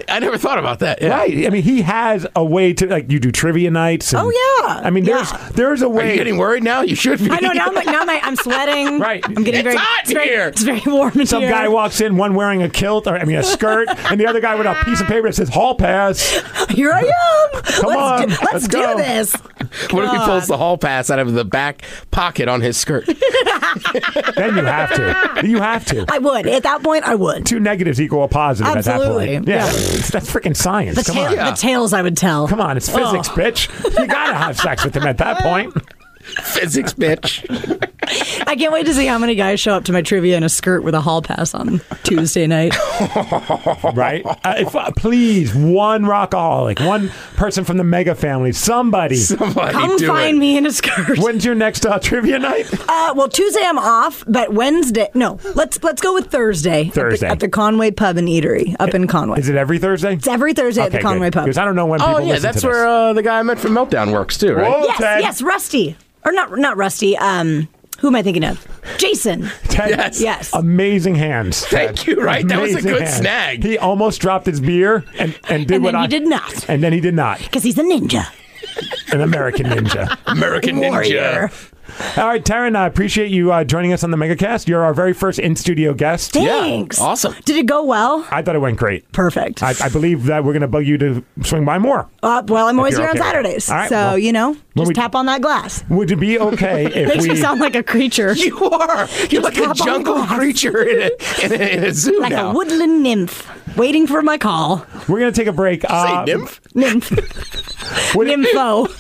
I never thought about that. Yeah. Right. I mean, he has a way to, like, you do trivia nights. And, Oh, yeah. I mean, there's Yeah. there's a Are way. you getting worried now? You should be. I know now. I'm, now I'm, I'm sweating. Right. I'm getting It's very hot it's very, here. It's very warm in Some here. guy walks in, one wearing a kilt, or I mean a skirt, and the other guy with a piece of paper that says hall pass. Here I am. Come let's on, do, let's, let's do go. this. What if he God. pulls the hall pass out of the back pocket on his skirt? Then you have to. You have to. I would. At that point, I would. Two negatives equal a positive Absolutely. at that point. Yeah, Yeah. It's- that's freaking science. The, Come ta- on. the tales I would tell. Come on, it's physics, bitch. You gotta have sex with him at that point. Physics, bitch. I can't wait to see how many guys show up to my trivia in a skirt with a hall pass on Tuesday night. Right? Uh, if, uh, please, one rockaholic, one person from the Mega family, somebody. Somebody Come do find it. me in a skirt. When's your next uh, trivia night? Uh, well, Tuesday I'm off, but Wednesday. No, let's let's go with Thursday. Thursday. at the, at the Conway Pub and Eatery up in Conway. Is it every Thursday? It's every Thursday at the Conway Pub. Because I don't know when people Oh yeah, listen that's to this. where uh, the guy I met from Meltdown works too, right? Whoa, Yes, Ted. yes, Rusty, or not not Rusty. Um, who am I thinking of? Jason. Ted, Yes. Yes. Amazing hands. Thank you, right? That was a Amazing good hands. snag. He almost dropped his beer and, and did And what then I he did not, And then he did not. because he's a ninja. An American ninja. American Warrior. Ninja. All right, Taryn, I appreciate you uh, joining us on the MegaCast. You're our very first in-studio guest. Thanks. awesome. Did it go well? I thought it went great. Perfect. I, I believe that we're going to bug you to swing by more. Uh, well, I'm always you're here on okay with that. Saturdays, All right, so well, you know, just we- tap on that glass. Would it be okay if Makes we... me sound like a creature, You are. You're like a tap on jungle glass. creature in a, in a, in a zoo like now. a woodland nymph, waiting for my call. We're going to take a break. Say Uh, nymph? Nymph, would it- nympho.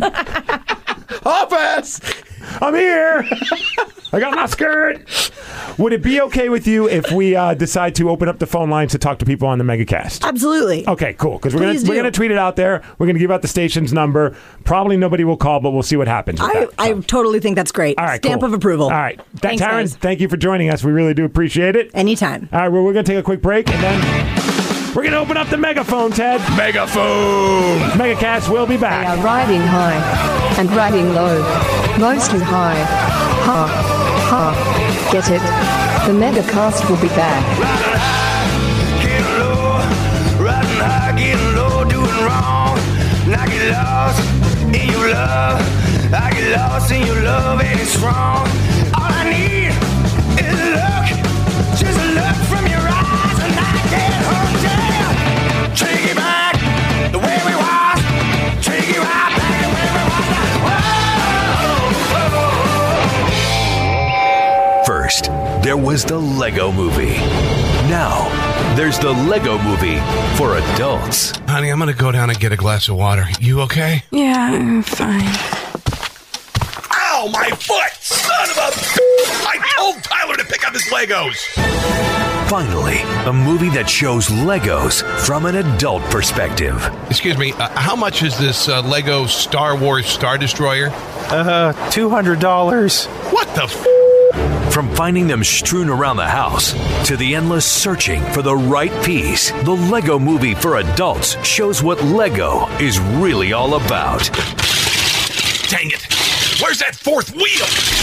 Hall pass. I'm here. I got my skirt. Would it be okay with you if we uh, decide to open up the phone lines to talk to people on the MegaCast? Absolutely. Okay, cool. Because we're gonna Please we're do. gonna tweet it out there. We're gonna give out the station's number. Probably nobody will call, but we'll see what happens. With I, that. I totally think that's great. All right, Stamp cool. of approval. All right, Th- Thanks, Taryn, guys. thank you for joining us. We really do appreciate it. Anytime. All right, well, we're gonna take a quick break and then we're gonna open up the megaphone, Ted. Megaphone. MegaCast will be They back. are riding high and riding low. Mostly high. Ha. Ha. Get it? The Megacast will be back. Getting low, riding high, getting low, doing wrong. And I get lost in your love. I get lost in your love, and it's strong. All I need is a look, just a look from your eyes, and I get hooked. Yeah, take it back the way we was. Take it right back the way we was. Whoa, whoa. First, there was the Lego Movie. Now, there's the Lego Movie for adults. Honey, I'm going to go down and get a glass of water. You okay? Yeah, I'm fine. Ow, my foot! Son of a... I told Tyler to pick up his Legos! Finally, a movie that shows Legos from an adult perspective. Excuse me, uh, how much is this uh, Lego Star Wars Star Destroyer? Uh, two hundred dollars. What the f... From finding them strewn around the house to the endless searching for the right piece, the Lego Movie for adults shows what Lego is really all about. Dang it! Where's that fourth wheel?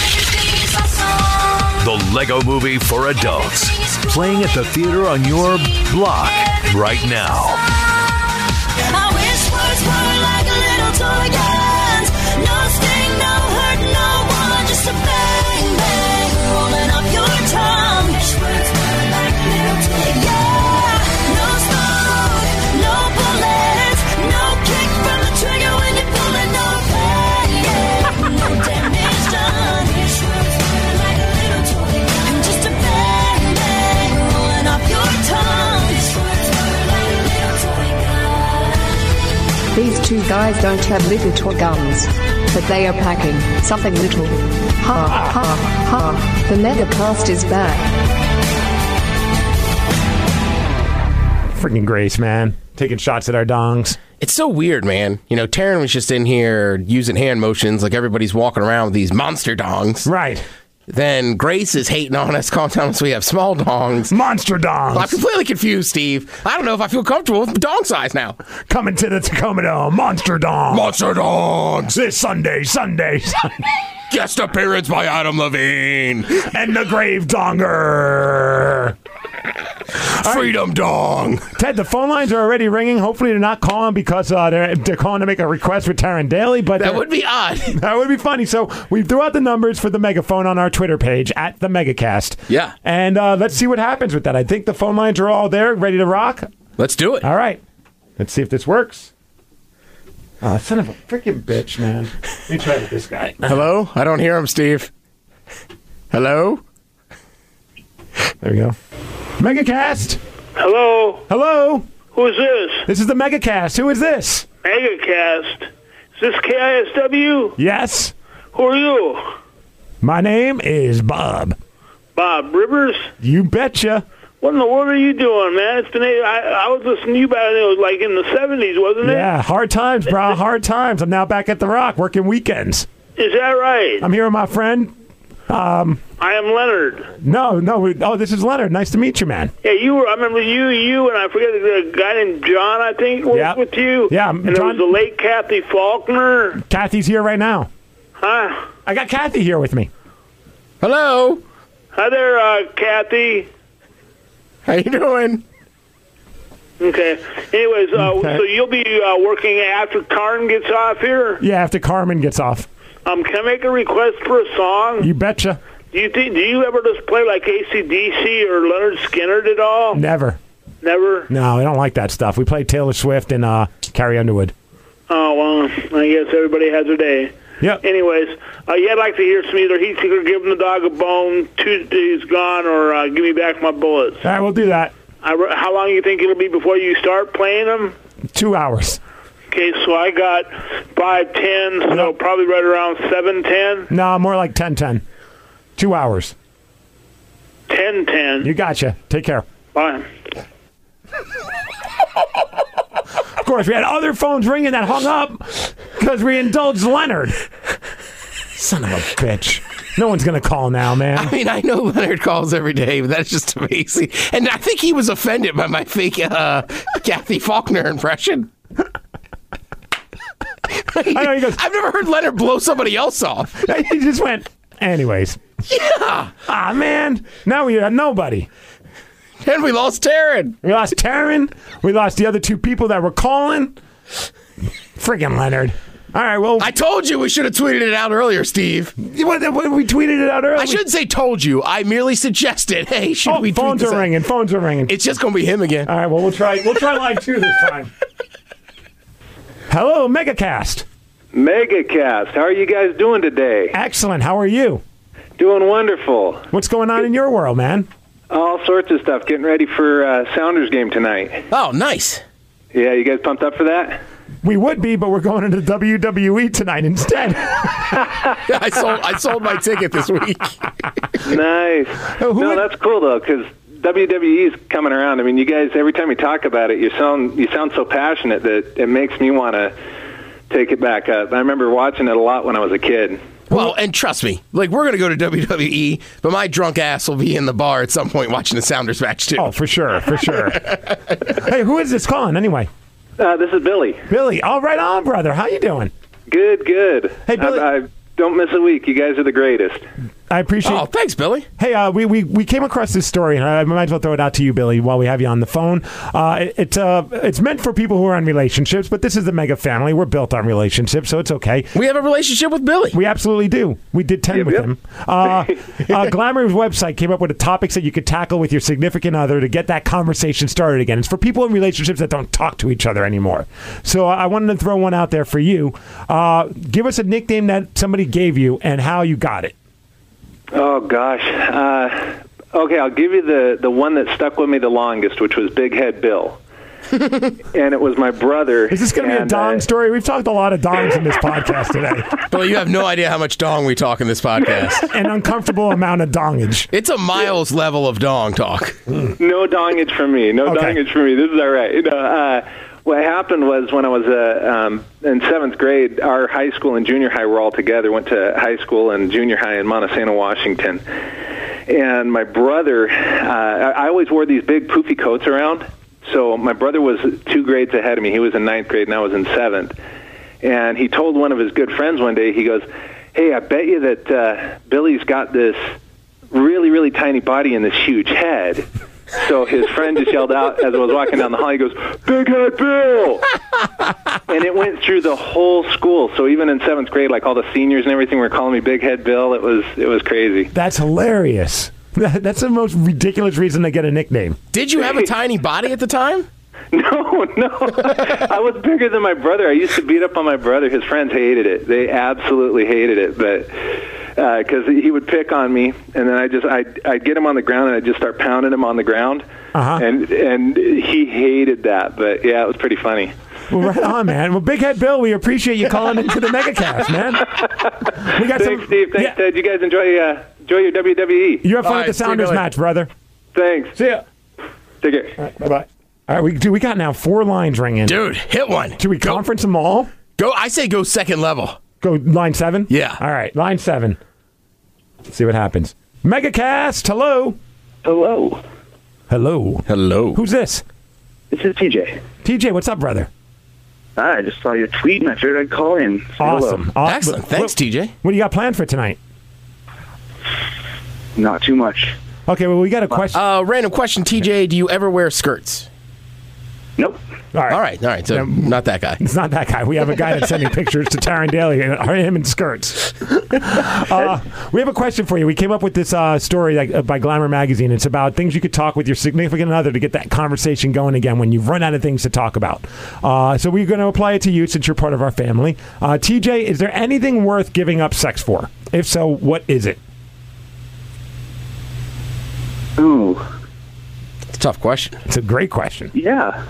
The Lego Movie for adults, playing at the theater on your block right now. I wish words were like little toy guns. No sting, no hurt, no one, just a bang, bang, rolling up your tongue. Wish words were like little toy guns. Yeah, no smoke, no bullets, no kick from the trigger when you're pulling, no pain, no damage done. Wish words were like a little toy gun. Just a bang, bang, rolling up your tongue. Wish words were like a little toy gun. These two guys don't have little toy guns, but they are packing something little. Ha ha ha. The Megacast is back. Freaking Grace, man. Taking shots at our dongs. It's so weird, man. You know, Taryn was just in here using hand motions like everybody's walking around with these monster dongs. Right. Then Grace is hating on us, calling us we have small dongs. Monster dongs. I'm completely confused, Steve. I don't know if I feel comfortable with dong size now. Coming to the Tacoma Dome. Monster dongs. Monster dongs. This Sunday, Sunday, Sunday. Guest appearance by Adam Levine. And the Grave Donger. Freedom dong. Ted, the phone lines are already ringing. Hopefully they're not calling because uh, they're, they're calling to make a request for Taryn Daly. But That would be odd. That would be funny. So we threw out the numbers for the megaphone on our Twitter page, at the Megacast. Yeah. And uh, let's see what happens with that. I think the phone lines are all there, ready to rock. Let's do it. All right. Let's see if this works. Oh, son of a freaking bitch, man. Let me try with this guy. Hello? I don't hear him, Steve. Hello? There we go. Megacast. Hello. Hello. Who is this? This is the Megacast. Who is this? Megacast. Is this K I S W? Yes. Who are you? My name is Bob. Bob Rivers? You betcha. What in the world are you doing, man? It's been a, I, I was listening to you back, it was like in the seventies, wasn't it? Yeah, hard times, bro. Hard times. I'm now back at the Rock working weekends. Is that right? I'm here with my friend. Um, I am Leonard. No, no. We, oh, this is Leonard. Nice to meet you, man. Yeah, you were. I remember you, you, and I forget the guy named John. I think worked Yep. with you. Yeah, and there John- was the late Kathy Faulkner. Kathy's here right now. Huh? I got Kathy here with me. Hello? Hi there, uh, Kathy. How you doing? Okay. Anyways, uh, Okay. so you'll be uh, working after Karn gets off here. Yeah, after Carmen gets off. Um, can I make a request for a song? You betcha. Do you think? Do you ever just play like A C D C or Leonard Skinner at all? Never. Never. No, I don't like that stuff. We play Taylor Swift and uh, Carrie Underwood. Oh well, I guess everybody has their day. Yep. Anyways, uh, yeah, I'd like to hear some either Heat Seeker, Give 'Em the Dog a Bone, Tuesday's Gone, or uh, Give Me Back My Bullets. All right, we'll do that. I, how long do you think it'll be before you start playing them? Two hours. Okay, so I got five ten, so probably right around seven ten. No, more like ten ten. Two hours. ten ten. You gotcha. Take care. Bye. Of course, we had other phones ringing that hung up because we indulged Leonard. Son of a bitch. No one's going to call now, man. I mean, I know Leonard calls every day, but that's just amazing. And I think he was offended by my fake uh, Kathy Faulkner impression. I know, he goes, I've never heard Leonard blow somebody else off. He just went, anyways. Yeah. Ah, man. Now we have nobody. And we lost Taryn. We lost Taryn. We lost the other two people that were calling. Friggin' Leonard. All right, well. I told you we should have tweeted it out earlier, Steve. What, what, we tweeted it out earlier. I shouldn't say told you. I merely suggested, hey, should oh, we tweet phones this are out? ringing. Phones are ringing. It's just going to be him again. All right, well, we'll try We'll try line two this time. Hello, Megacast. Megacast. How are you guys doing today? Excellent. How are you? Doing wonderful. What's going on in your world, man? All sorts of stuff. Getting ready for uh, Sounders game tonight. Oh, nice. Yeah, you guys pumped up for that? We would be, but we're going into W W E tonight instead. I sold I sold my ticket this week. Nice. Oh, who no, would- that's cool though, because W W E is coming around. I mean, you guys, every time you talk about it, you sound you sound so passionate that it makes me want to take it back up. I remember watching it a lot when I was a kid. Well, and trust me, like we're gonna go to W W E, but my drunk ass will be in the bar at some point watching the Sounders match too. Oh, for sure, for sure. Hey, who is this calling anyway? Uh, this is Billy. Billy. Oh, right on, brother. How you doing? Good, good. Hey, Billy. I, I don't miss a week. You guys are the greatest. I appreciate. Oh, thanks, Billy. Hey, uh, we, we we came across this story, and I might as well throw it out to you, Billy, while we have you on the phone. Uh, it, it's uh, it's meant for people who are in relationships, but this is the Mega family. We're built on relationships, so it's okay. We have a relationship with Billy. We absolutely do. We did ten Yep, with yep. him. Uh, uh, Glamour's website came up with the topics that you could tackle with your significant other to get that conversation started again. It's for people in relationships that don't talk to each other anymore. So uh, I wanted to throw one out there for you. Uh, give us a nickname that somebody gave you and how you got it. Oh gosh. Uh, okay, I'll give you the the one that stuck with me the longest, which was Big Head Bill. And it was my brother. Is this going to be a and, dong uh, story? We've talked a lot of dongs in this podcast today. Billy, you have no idea how much dong we talk in this podcast. An uncomfortable amount of dongage. It's a Miles level of dong talk. No dongage from me. No Okay. dongage from me. This is all right. You know, uh, what happened was when I was uh, um, in seventh grade, our high school and junior high were all together. Went to high school and junior high in Montesano, Washington. And my brother, uh, I I always wore these big poofy coats around. So my brother was two grades ahead of me. He was in ninth grade and I was in seventh. And he told one of his good friends one day, he goes, hey, I bet you that uh, Billy's got this really, really tiny body and this huge head. So his friend just yelled out as I was walking down the hall, he goes, "Big Head Bill!" And it went through the whole school. So even in seventh grade, like all the seniors and everything were calling me Big Head Bill. It was it was crazy. That's hilarious. That's the most ridiculous reason to get a nickname. Did you have a tiny body at the time? No, no. I was bigger than my brother. I used to beat up on my brother. His friends hated it. They absolutely hated it, but because uh, he would pick on me, and then I just I'd, I'd get him on the ground, and I'd just start pounding him on the ground, uh-huh. and and he hated that. But yeah, it was pretty funny. Well, right on, man. Well, Big Head Bill, we appreciate you calling into the MegaCast, man. We got Thanks, some, Steve. Thanks, yeah. Ted. You guys enjoy uh, enjoy your W W E. You have fun All at right, the Sounders see you match, brother. Thanks. See ya. Take care. All right, bye-bye. All right, we do. We got now four lines ringing. Dude, hit one. Should we Go. conference them all? Go. I say go second level. Go line seven? Yeah. All right, line seven. Let's see what happens. MegaCast, hello. Hello. Hello. Hello. Who's this? This is T J. T J, what's up, brother? I just saw your tweet and I figured I'd call in. Say Awesome. hello. Aw- Excellent. what- Thanks, what- T J. What do you got planned for tonight? Not too much. Okay, well, we got a question. Uh, random question, T J. Do you ever wear skirts? Nope. all right. All right. All right. So not that guy. It's not that guy. We have a guy that's sending pictures to Taryn Daly, him in skirts. Uh, we have a question for you. We came up with this uh, story like, uh, by Glamour Magazine. It's about things you could talk with your significant other to get that conversation going again when you've run out of things to talk about. Uh, so we're going to apply it to you since you're part of our family. Uh, T J, is there anything worth giving up sex for? If so, what is it? Ooh. It's a tough question. It's a great question. Yeah.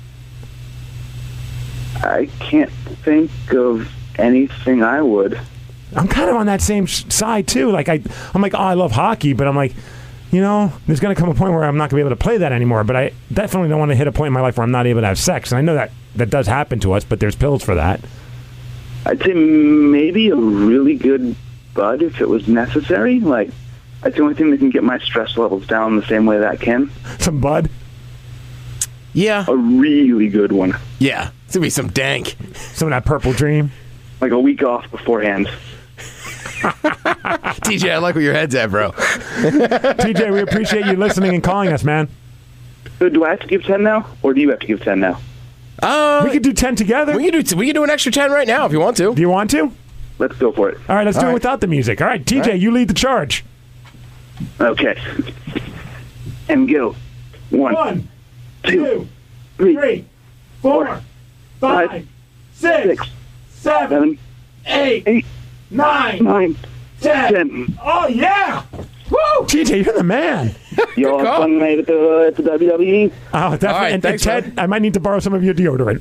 I can't think of anything I would. I'm kind of on that same sh- side too. Like I, I'm like, oh, I love hockey, but I'm like, you know, there's going to come a point where I'm not going to be able to play that anymore. But I definitely don't want to hit a point in my life where I'm not able to have sex. And I know that that does happen to us, but there's pills for that. I'd say maybe a really good bud if it was necessary. Like, that's the only thing that can get my stress levels down the same way that can. Some bud? Yeah. A really good one. Yeah. It's going to be some dank. Some of that Purple Dream. Like a week off beforehand. T J, I like where your head's at, bro. T J, we appreciate you listening and calling us, man. So do I have to give ten now, or do you have to give ten now? Uh, we could do ten together. We can do we can do an extra ten right now if you want to. Do you want to? Let's go for it. All right, let's All do right. it without the music. All right, T J, All right. you lead the charge. Okay. And go. One, One, two, two, three, three, four, five, five, six, six, seven, seven, eight, eight, nine, nine, ten. ten. Oh, yeah. Woo! T J, you're the man. You all have call. fun night at the, at the W W E? Oh, definitely. right, and, and thanks, Ted, I might need to borrow some of your deodorant.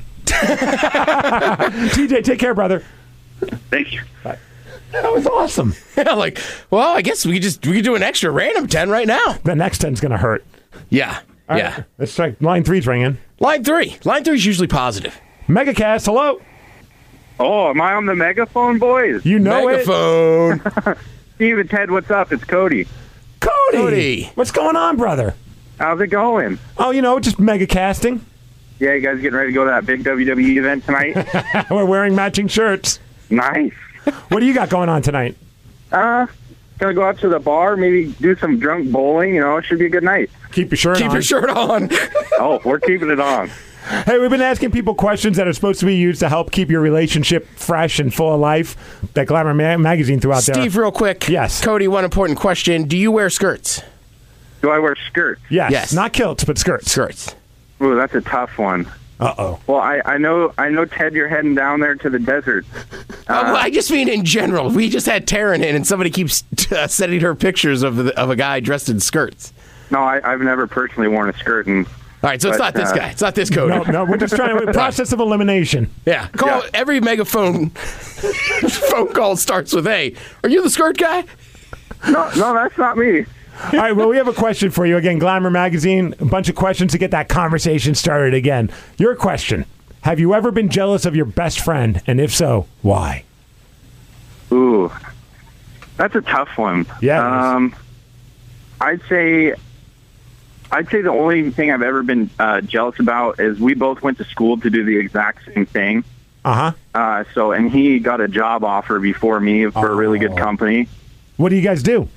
T J, take care, brother. Thank you. That was awesome. Yeah, like, well, I guess we could just we could do an extra random ten right now. The next ten's going to hurt. Yeah. All right, yeah. let's try. Line three's ringing. Line three. Line three is usually positive. MegaCast, hello. Oh, am I on the megaphone, boys? You know Megaphone. it. Steve and Ted, what's up? It's Cody. Cody. Cody. What's going on, brother? How's it going? Oh, you know, just mega casting. Yeah, you guys getting ready to go to that big W W E event tonight? We're wearing matching shirts. Nice. What do you got going on tonight? Uh, gonna go out to the bar, maybe do some drunk bowling. You know, it should be a good night. Keep your shirt Keep on. your shirt on. Oh, we're keeping it on. Hey, we've been asking people questions that are supposed to be used to help keep your relationship fresh and full of life that Glamour Ma- Magazine threw out there. Steve, real quick. Yes. Cody, one important question. Do you wear skirts? Do I wear skirts? Yes. Yes. Not kilts, but skirts. Skirts. Ooh, that's a tough one. Uh-oh. Well, I, I know, I know, Ted, you're heading down there to the desert. Uh, well, I just mean in general. We just had Taryn in, and somebody keeps uh, sending her pictures of the, of a guy dressed in skirts. No, I, I've never personally worn a skirt, and All right, so it's But, not this uh, guy. It's not this Cody. No, no, we're just trying to process of elimination. Yeah, call every megaphone. Phone call starts with "Hey, are you the skirt guy?" no, no, that's not me. All right, well, we have a question for you. Again, Glamour Magazine, a bunch of questions to get that conversation started again. Your question: have you ever been jealous of your best friend? And if so, why? Ooh, that's a tough one. Yeah, it is. Um, I'd say, I'd say the only thing I've ever been uh, jealous about is we both went to school to do the exact same thing. Uh-huh. Uh So, and he got a job offer before me for a really good company. What do you guys do?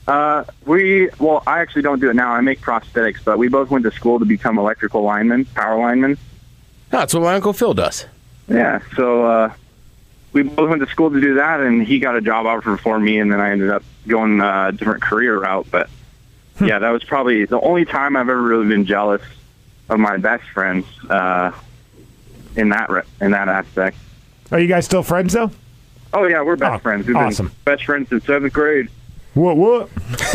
Uh, we well, I actually don't do it now. I make prosthetics, but we both went to school to become electrical linemen, power linemen. Oh, that's what my Uncle Phil does. Yeah, so uh, we both went to school to do that, and he got a job offer for me, and then I ended up going a different career route. But yeah, that was probably the only time I've ever really been jealous of my best friends uh, in that re- in that aspect. Are you guys still friends though? Oh yeah, we're best friends. We've awesome. been best friends since seventh grade. What? What?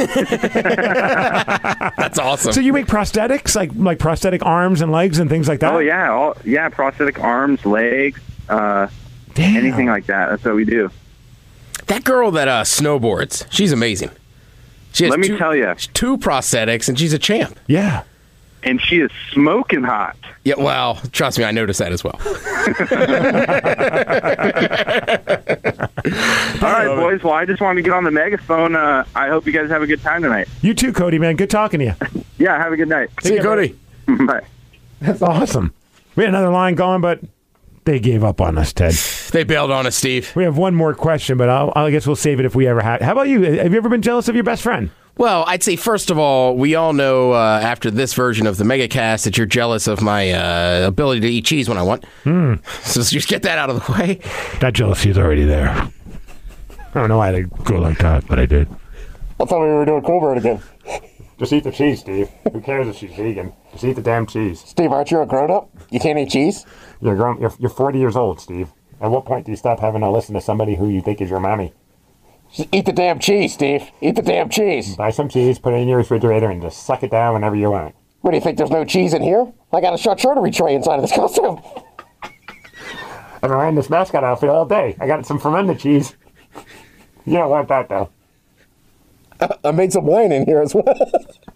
That's awesome. So you make prosthetics, like like prosthetic arms and legs and things like that? Oh yeah, all, yeah, prosthetic arms, legs, uh, anything like that. That's what we do. That girl that uh, snowboards, she's amazing. She has Let me two, tell you, two prosthetics, and she's a champ. Yeah. And she is smoking hot. Yeah, well, trust me, I noticed that as well. All right, boys. Well, I just wanted to get on the megaphone. Uh, I hope you guys have a good time tonight. You too, Cody, man. Good talking to you. Yeah, have a good night. See you, Cody. Bye. That's awesome. We had another line going, but they gave up on us, Ted. They bailed on us, Steve. We have one more question, but I'll, I guess we'll save it if we ever have. How about you? Have you ever been jealous of your best friend? Well, I'd say, first of all, we all know uh, after this version of the MegaCast that you're jealous of my uh, ability to eat cheese when I want. Hmm. So just get that out of the way. That jealousy is already there. I don't know why they go like that, but I did. I thought we were doing Cool Bird again. Just eat the cheese, Steve. Who cares if she's vegan? Just eat the damn cheese. Steve, aren't you a grown-up? You can't eat cheese? You're grown. You're, you're forty years old, Steve. At what point do you stop having to listen to somebody who you think is your mommy? Just eat the damn cheese, Steve. Eat the damn cheese. Buy some cheese, put it in your refrigerator, and just suck it down whenever you want. What, do you think there's no cheese in here? I got a charcuterie tray inside of this costume. I've been wearing this mascot outfit all day. I got some fermented cheese. You don't want that, though. I made some wine in here as well.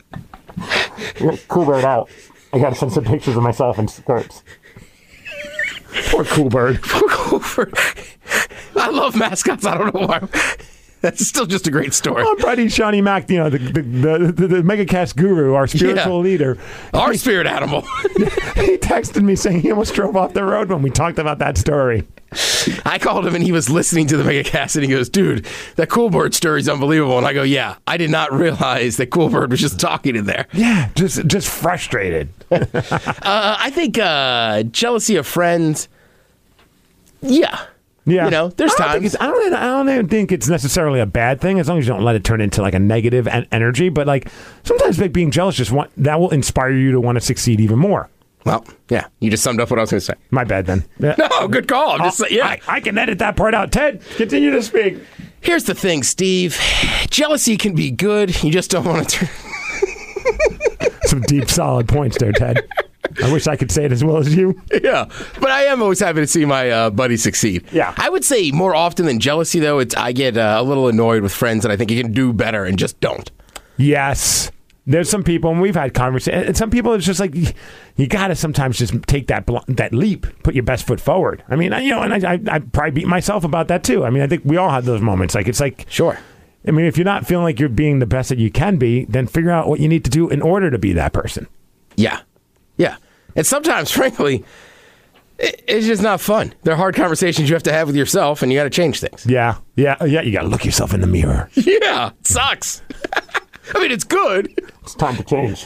Cool Bird out. I got to send some pictures of myself in skirts. Poor Cool Bird. Poor Cool Bird. I love mascots. I don't know why. That's still just a great story. Oh, buddy Shawnee Mac, you know, the the, the, the, the MegaCast guru, our spiritual Yeah. leader. Our spirit animal. He texted me saying he almost drove off the road when we talked about that story. I called him and he was listening to the MegaCast and he goes, dude, that Cool Bird story is unbelievable. And I go, yeah, I did not realize that Cool Bird was just talking in there. Yeah, just just frustrated. uh, I think uh, jealousy of friends, yeah. Yeah, You know, there's I don't think times. it's- I don't. I don't even think it's necessarily a bad thing as long as you don't let it turn into like a negative en- energy. But like sometimes like, being jealous just want that will inspire you to want to succeed even more. Well, yeah, you just summed up what I was going to say. My bad then. Yeah. No, good call. I'm just Oh, saying, yeah. I, I can edit that part out. Ted, continue to speak. Here's the thing, Steve. Jealousy can be good. You just don't want to turn. Some deep, solid points there, Ted. I wish I could say it as well as you. Yeah, but I am always happy to see my uh, buddy succeed. Yeah. I would say more often than jealousy, though, it's I get uh, a little annoyed with friends that I think you can do better and just don't. Yes. There's some people, and we've had conversations, and some people, it's just like, you, you got to sometimes just take that bl- that leap, put your best foot forward. I mean, I- you know, and I, I, I probably beat myself about that, too. I mean, I think we all have those moments. Like, it's like, Sure. I mean, if you're not feeling like you're being the best that you can be, then figure out what you need to do in order to be that person. Yeah. Yeah. And sometimes, frankly, it, it's just not fun. They're hard conversations you have to have with yourself, and you got to change things. Yeah. Yeah. Yeah. You got to look yourself in the mirror. Yeah. It sucks. I mean, it's good. It's time to change.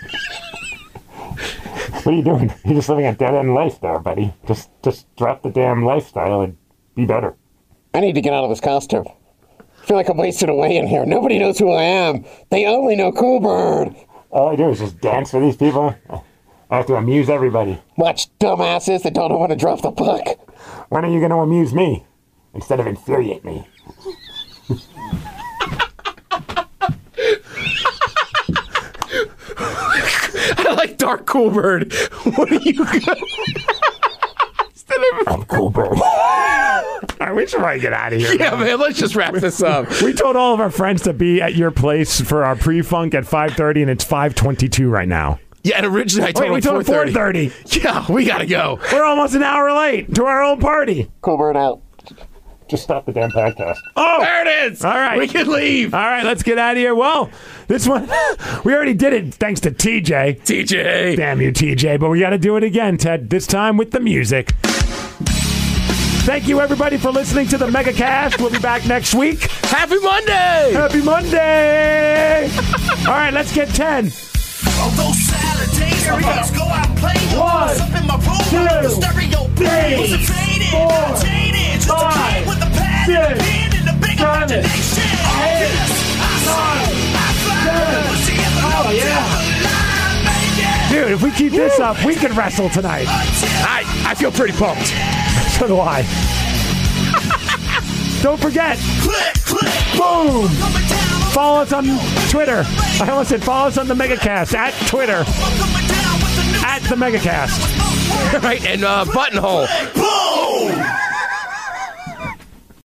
What are you doing? You're just living a dead-end life there, buddy. Just just drop the damn lifestyle and be better. I need to get out of this costume. I feel like I'm wasted away in here. Nobody knows who I am. They only know Cool Bird. All I do is just dance for these people. I have to amuse everybody. Watch dumbasses that don't know when to drop the puck. When are you going to amuse me instead of infuriate me? I like Dark Cool Bird. What are you going I'm Cool Bird. All right, we should probably get out of here. Yeah, man, let's just wrap this up. We told all of our friends to be at your place for our pre-funk at five thirty, and it's five twenty-two right now. Yeah, and originally I told Wait, we him told four them thirty. four thirty. Yeah, we got to go. We're almost an hour late to our own party. Cool Bird out. Just stop the damn podcast. Oh, there it is. All right. We can leave. All right, let's get out of here. Well, this one, we already did it thanks to T J. T J. Damn you, T J. But we got to do it again, Ted. This time with the music. Thank you, everybody, for listening to the MegaCast. We'll be back next week. Happy Monday! Happy Monday! All right, let's get ten. Although Saturdays, Here we let's go. go out and play. One, Up in my room, two, stereo three, was faded, four, jaded, just a five, kid with a pad and a six, pen and a big seven, imagination. Oh, eight, yes, I nine, see, I fly, seven. but she ever Oh, knows yeah. the line, baby. Dude, if we keep this up, we can wrestle tonight. I, I feel pretty pumped. So do I. Don't forget. Click, click, Boom. coming down, Follow us on Twitter. I almost said follow us on the MegaCast at Twitter coming down with the new at the MegaCast. Right, and uh, Buttonhole. boom.